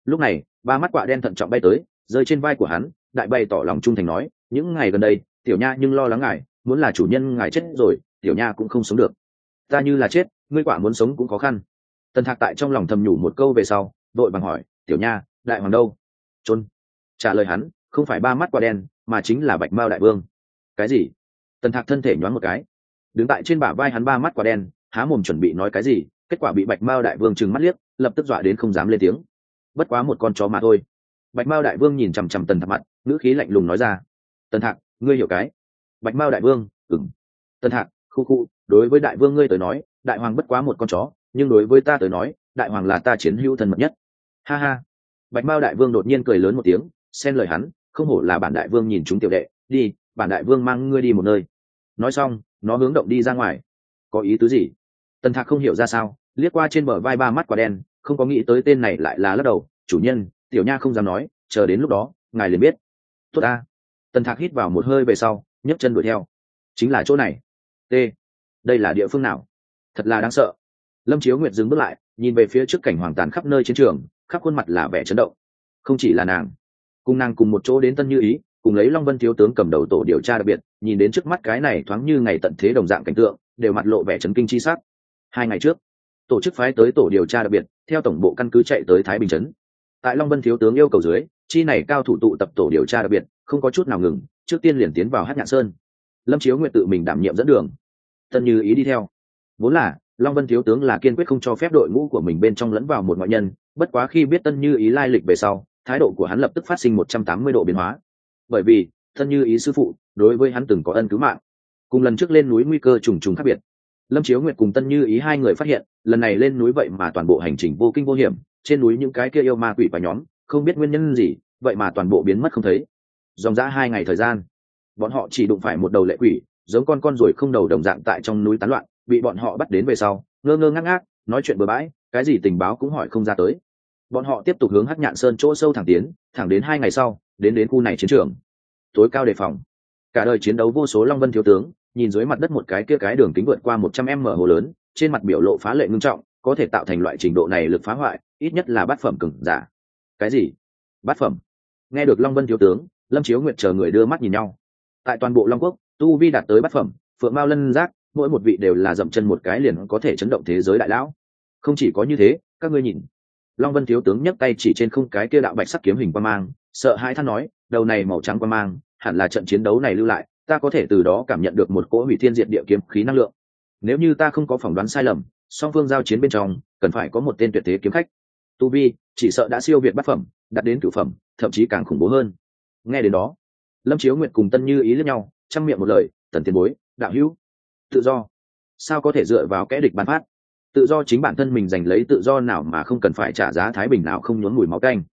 Lúc này ba mắt quạ đen thận trọng bay tới, rơi trên vai của hắn, đại bày tỏ lòng trung thành nói, những ngày gần đây tiểu nha nhưng lo lắng ngài, muốn là chủ nhân ngài chết rồi tiểu nha cũng không sống được. Ta như là chết, ngươi quả muốn sống cũng khó khăn. Tần Thạc tại trong lòng thầm nhủ một câu về sau, đội bằng hỏi, tiểu nha, đại hoàng đâu? Trôn. Trả lời hắn, không phải ba mắt quạ đen, mà chính là Bạch Mao đại vương. Cái gì? Tần Thạc thân thể nhoáng một cái, đứng tại trên bả vai hắn ba mắt quạ đen, há mồm chuẩn bị nói cái gì, kết quả bị Bạch Mao đại vương trừng mắt liếc, lập tức dọa đến không dám lên tiếng. Bất quá một con chó mà thôi. Bạch Mao đại vương nhìn chằm chằm Tần Thạc mặt, ngữ khí lạnh lùng nói ra. Tần Thạc, ngươi hiểu cái? Bạch Mao đại vương, ừm. Tần Thạc, khu khu, đối với đại vương ngươi tới nói, đại hoàng bất quá một con chó, nhưng đối với ta tới nói, đại hoàng là ta chiến hữu thân mật nhất. Ha ha. Bạch Mao đại vương đột nhiên cười lớn một tiếng, xen lời hắn, không hổ là bản đại vương nhìn chúng tiểu đệ, đi, bản đại vương mang ngươi đi một nơi. Nói xong, nó hướng động đi ra ngoài. Có ý tứ gì? Tần Thạc không hiểu ra sao, liếc qua trên bờ vai ba mắt quả đen, không có nghĩ tới tên này lại là lắc đầu, chủ nhân, tiểu nha không dám nói, chờ đến lúc đó, ngài liền biết. Tốt ta. Tần Thạc hít vào một hơi về sau, nhấc chân đuổi theo. Chính là chỗ này. T. Đây là địa phương nào? Thật là đáng sợ. Lâm Chiếu Nguyệt dừng bước lại, nhìn về phía trước cảnh hoàng tàn khắp nơi chiến trường, khắp khuôn mặt là vẻ chấn động. Không chỉ là nàng, cùng nàng cùng một chỗ đến Tân Như Ý, cùng lấy Long Vân thiếu tướng cầm đầu tổ điều tra đặc biệt, nhìn đến trước mắt cái này thoáng như ngày tận thế đồng dạng cảnh tượng, đều mặt lộ vẻ chấn kinh chi sắc. Hai ngày trước, tổ chức phái tới tổ điều tra đặc biệt, theo tổng bộ căn cứ chạy tới Thái Bình trấn. Tại Long Vân thiếu tướng yêu cầu dưới, chi này cao thủ tụ tập tổ điều tra đặc biệt, không có chút nào ngừng, trước tiên liền tiến vào Hắc Nhạn Sơn. Lâm Chiếu Nguyệt tự mình đảm nhiệm dẫn đường, Tân Như Ý đi theo. Vốn là Long Vân thiếu tướng là kiên quyết không cho phép đội ngũ của mình bên trong lẫn vào một ngoại nhân, bất quá khi biết Tân Như Ý lai lịch về sau, thái độ của hắn lập tức phát sinh một trăm tám mươi độ biến hóa. Bởi vì Tân Như Ý sư phụ đối với hắn từng có ân cứu mạng, cùng lần trước lên núi nguy cơ trùng trùng khác biệt. Lâm Chiếu Nguyệt cùng Tân Như Ý hai người phát hiện, lần này lên núi vậy mà toàn bộ hành trình vô kinh vô hiểm, trên núi những cái kia yêu ma quỷ và nhóm, không biết nguyên nhân gì, vậy mà toàn bộ biến mất không thấy. Dòng dã hai ngày thời gian, bọn họ chỉ đụng phải một đầu lệ quỷ, giống con con ruồi không đầu đồng dạng tại trong núi tán loạn, bị bọn họ bắt đến về sau, ngơ ngơ ngác ngác, nói chuyện bừa bãi, cái gì tình báo cũng hỏi không ra tới. Bọn họ tiếp tục hướng Hắc Nhạn Sơn chỗ sâu thẳng tiến, thẳng đến hai ngày sau, đến đến khu này chiến trường. Tối cao đề phòng. Cả đời chiến đấu vô số Long Vân thiếu tướng, nhìn dưới mặt đất một cái kia cái đường kính vượt qua một trăm mét hồ lớn, trên mặt biểu lộ phá lệ ngưng trọng, có thể tạo thành loại trình độ này lực phá hoại, ít nhất là bát phẩm cường giả. Cái gì? Bát phẩm? Nghe được Long Vân thiếu tướng, Lâm Chiếu Nguyệt chờ người đưa mắt nhìn nhau. Tại toàn bộ Long Quốc, tu vi đạt tới bát phẩm, phượng mao lân giác, mỗi một vị đều là dậm chân một cái liền có thể chấn động thế giới đại lão. Không chỉ có như thế, các ngươi nhìn. Long Vân thiếu tướng nhấc tay chỉ trên không cái kia đạo bạch sắc kiếm hình quang mang, sợ hãi than nói, đầu này màu trắng quang mang, hẳn là trận chiến đấu này lưu lại, ta có thể từ đó cảm nhận được một cỗ hủy thiên diệt địa kiếm khí năng lượng. Nếu như ta không có phỏng đoán sai lầm, song phương giao chiến bên trong, cần phải có một tên tuyệt thế kiếm khách. Tu vi chỉ sợ đã siêu việt bát phẩm, đạt đến cửu phẩm, thậm chí càng khủng bố hơn. Nghe đến đó, Lâm Chiếu Nguyệt cùng Tân Như Ý liếc nhau, trăm miệng một lời, Tần tiền bối, đạo hữu, tự do sao có thể dựa vào kẽ địch ban phát? Tự do chính bản thân mình giành lấy, tự do nào mà không cần phải trả giá, thái bình nào không nhốn mùi máu canh.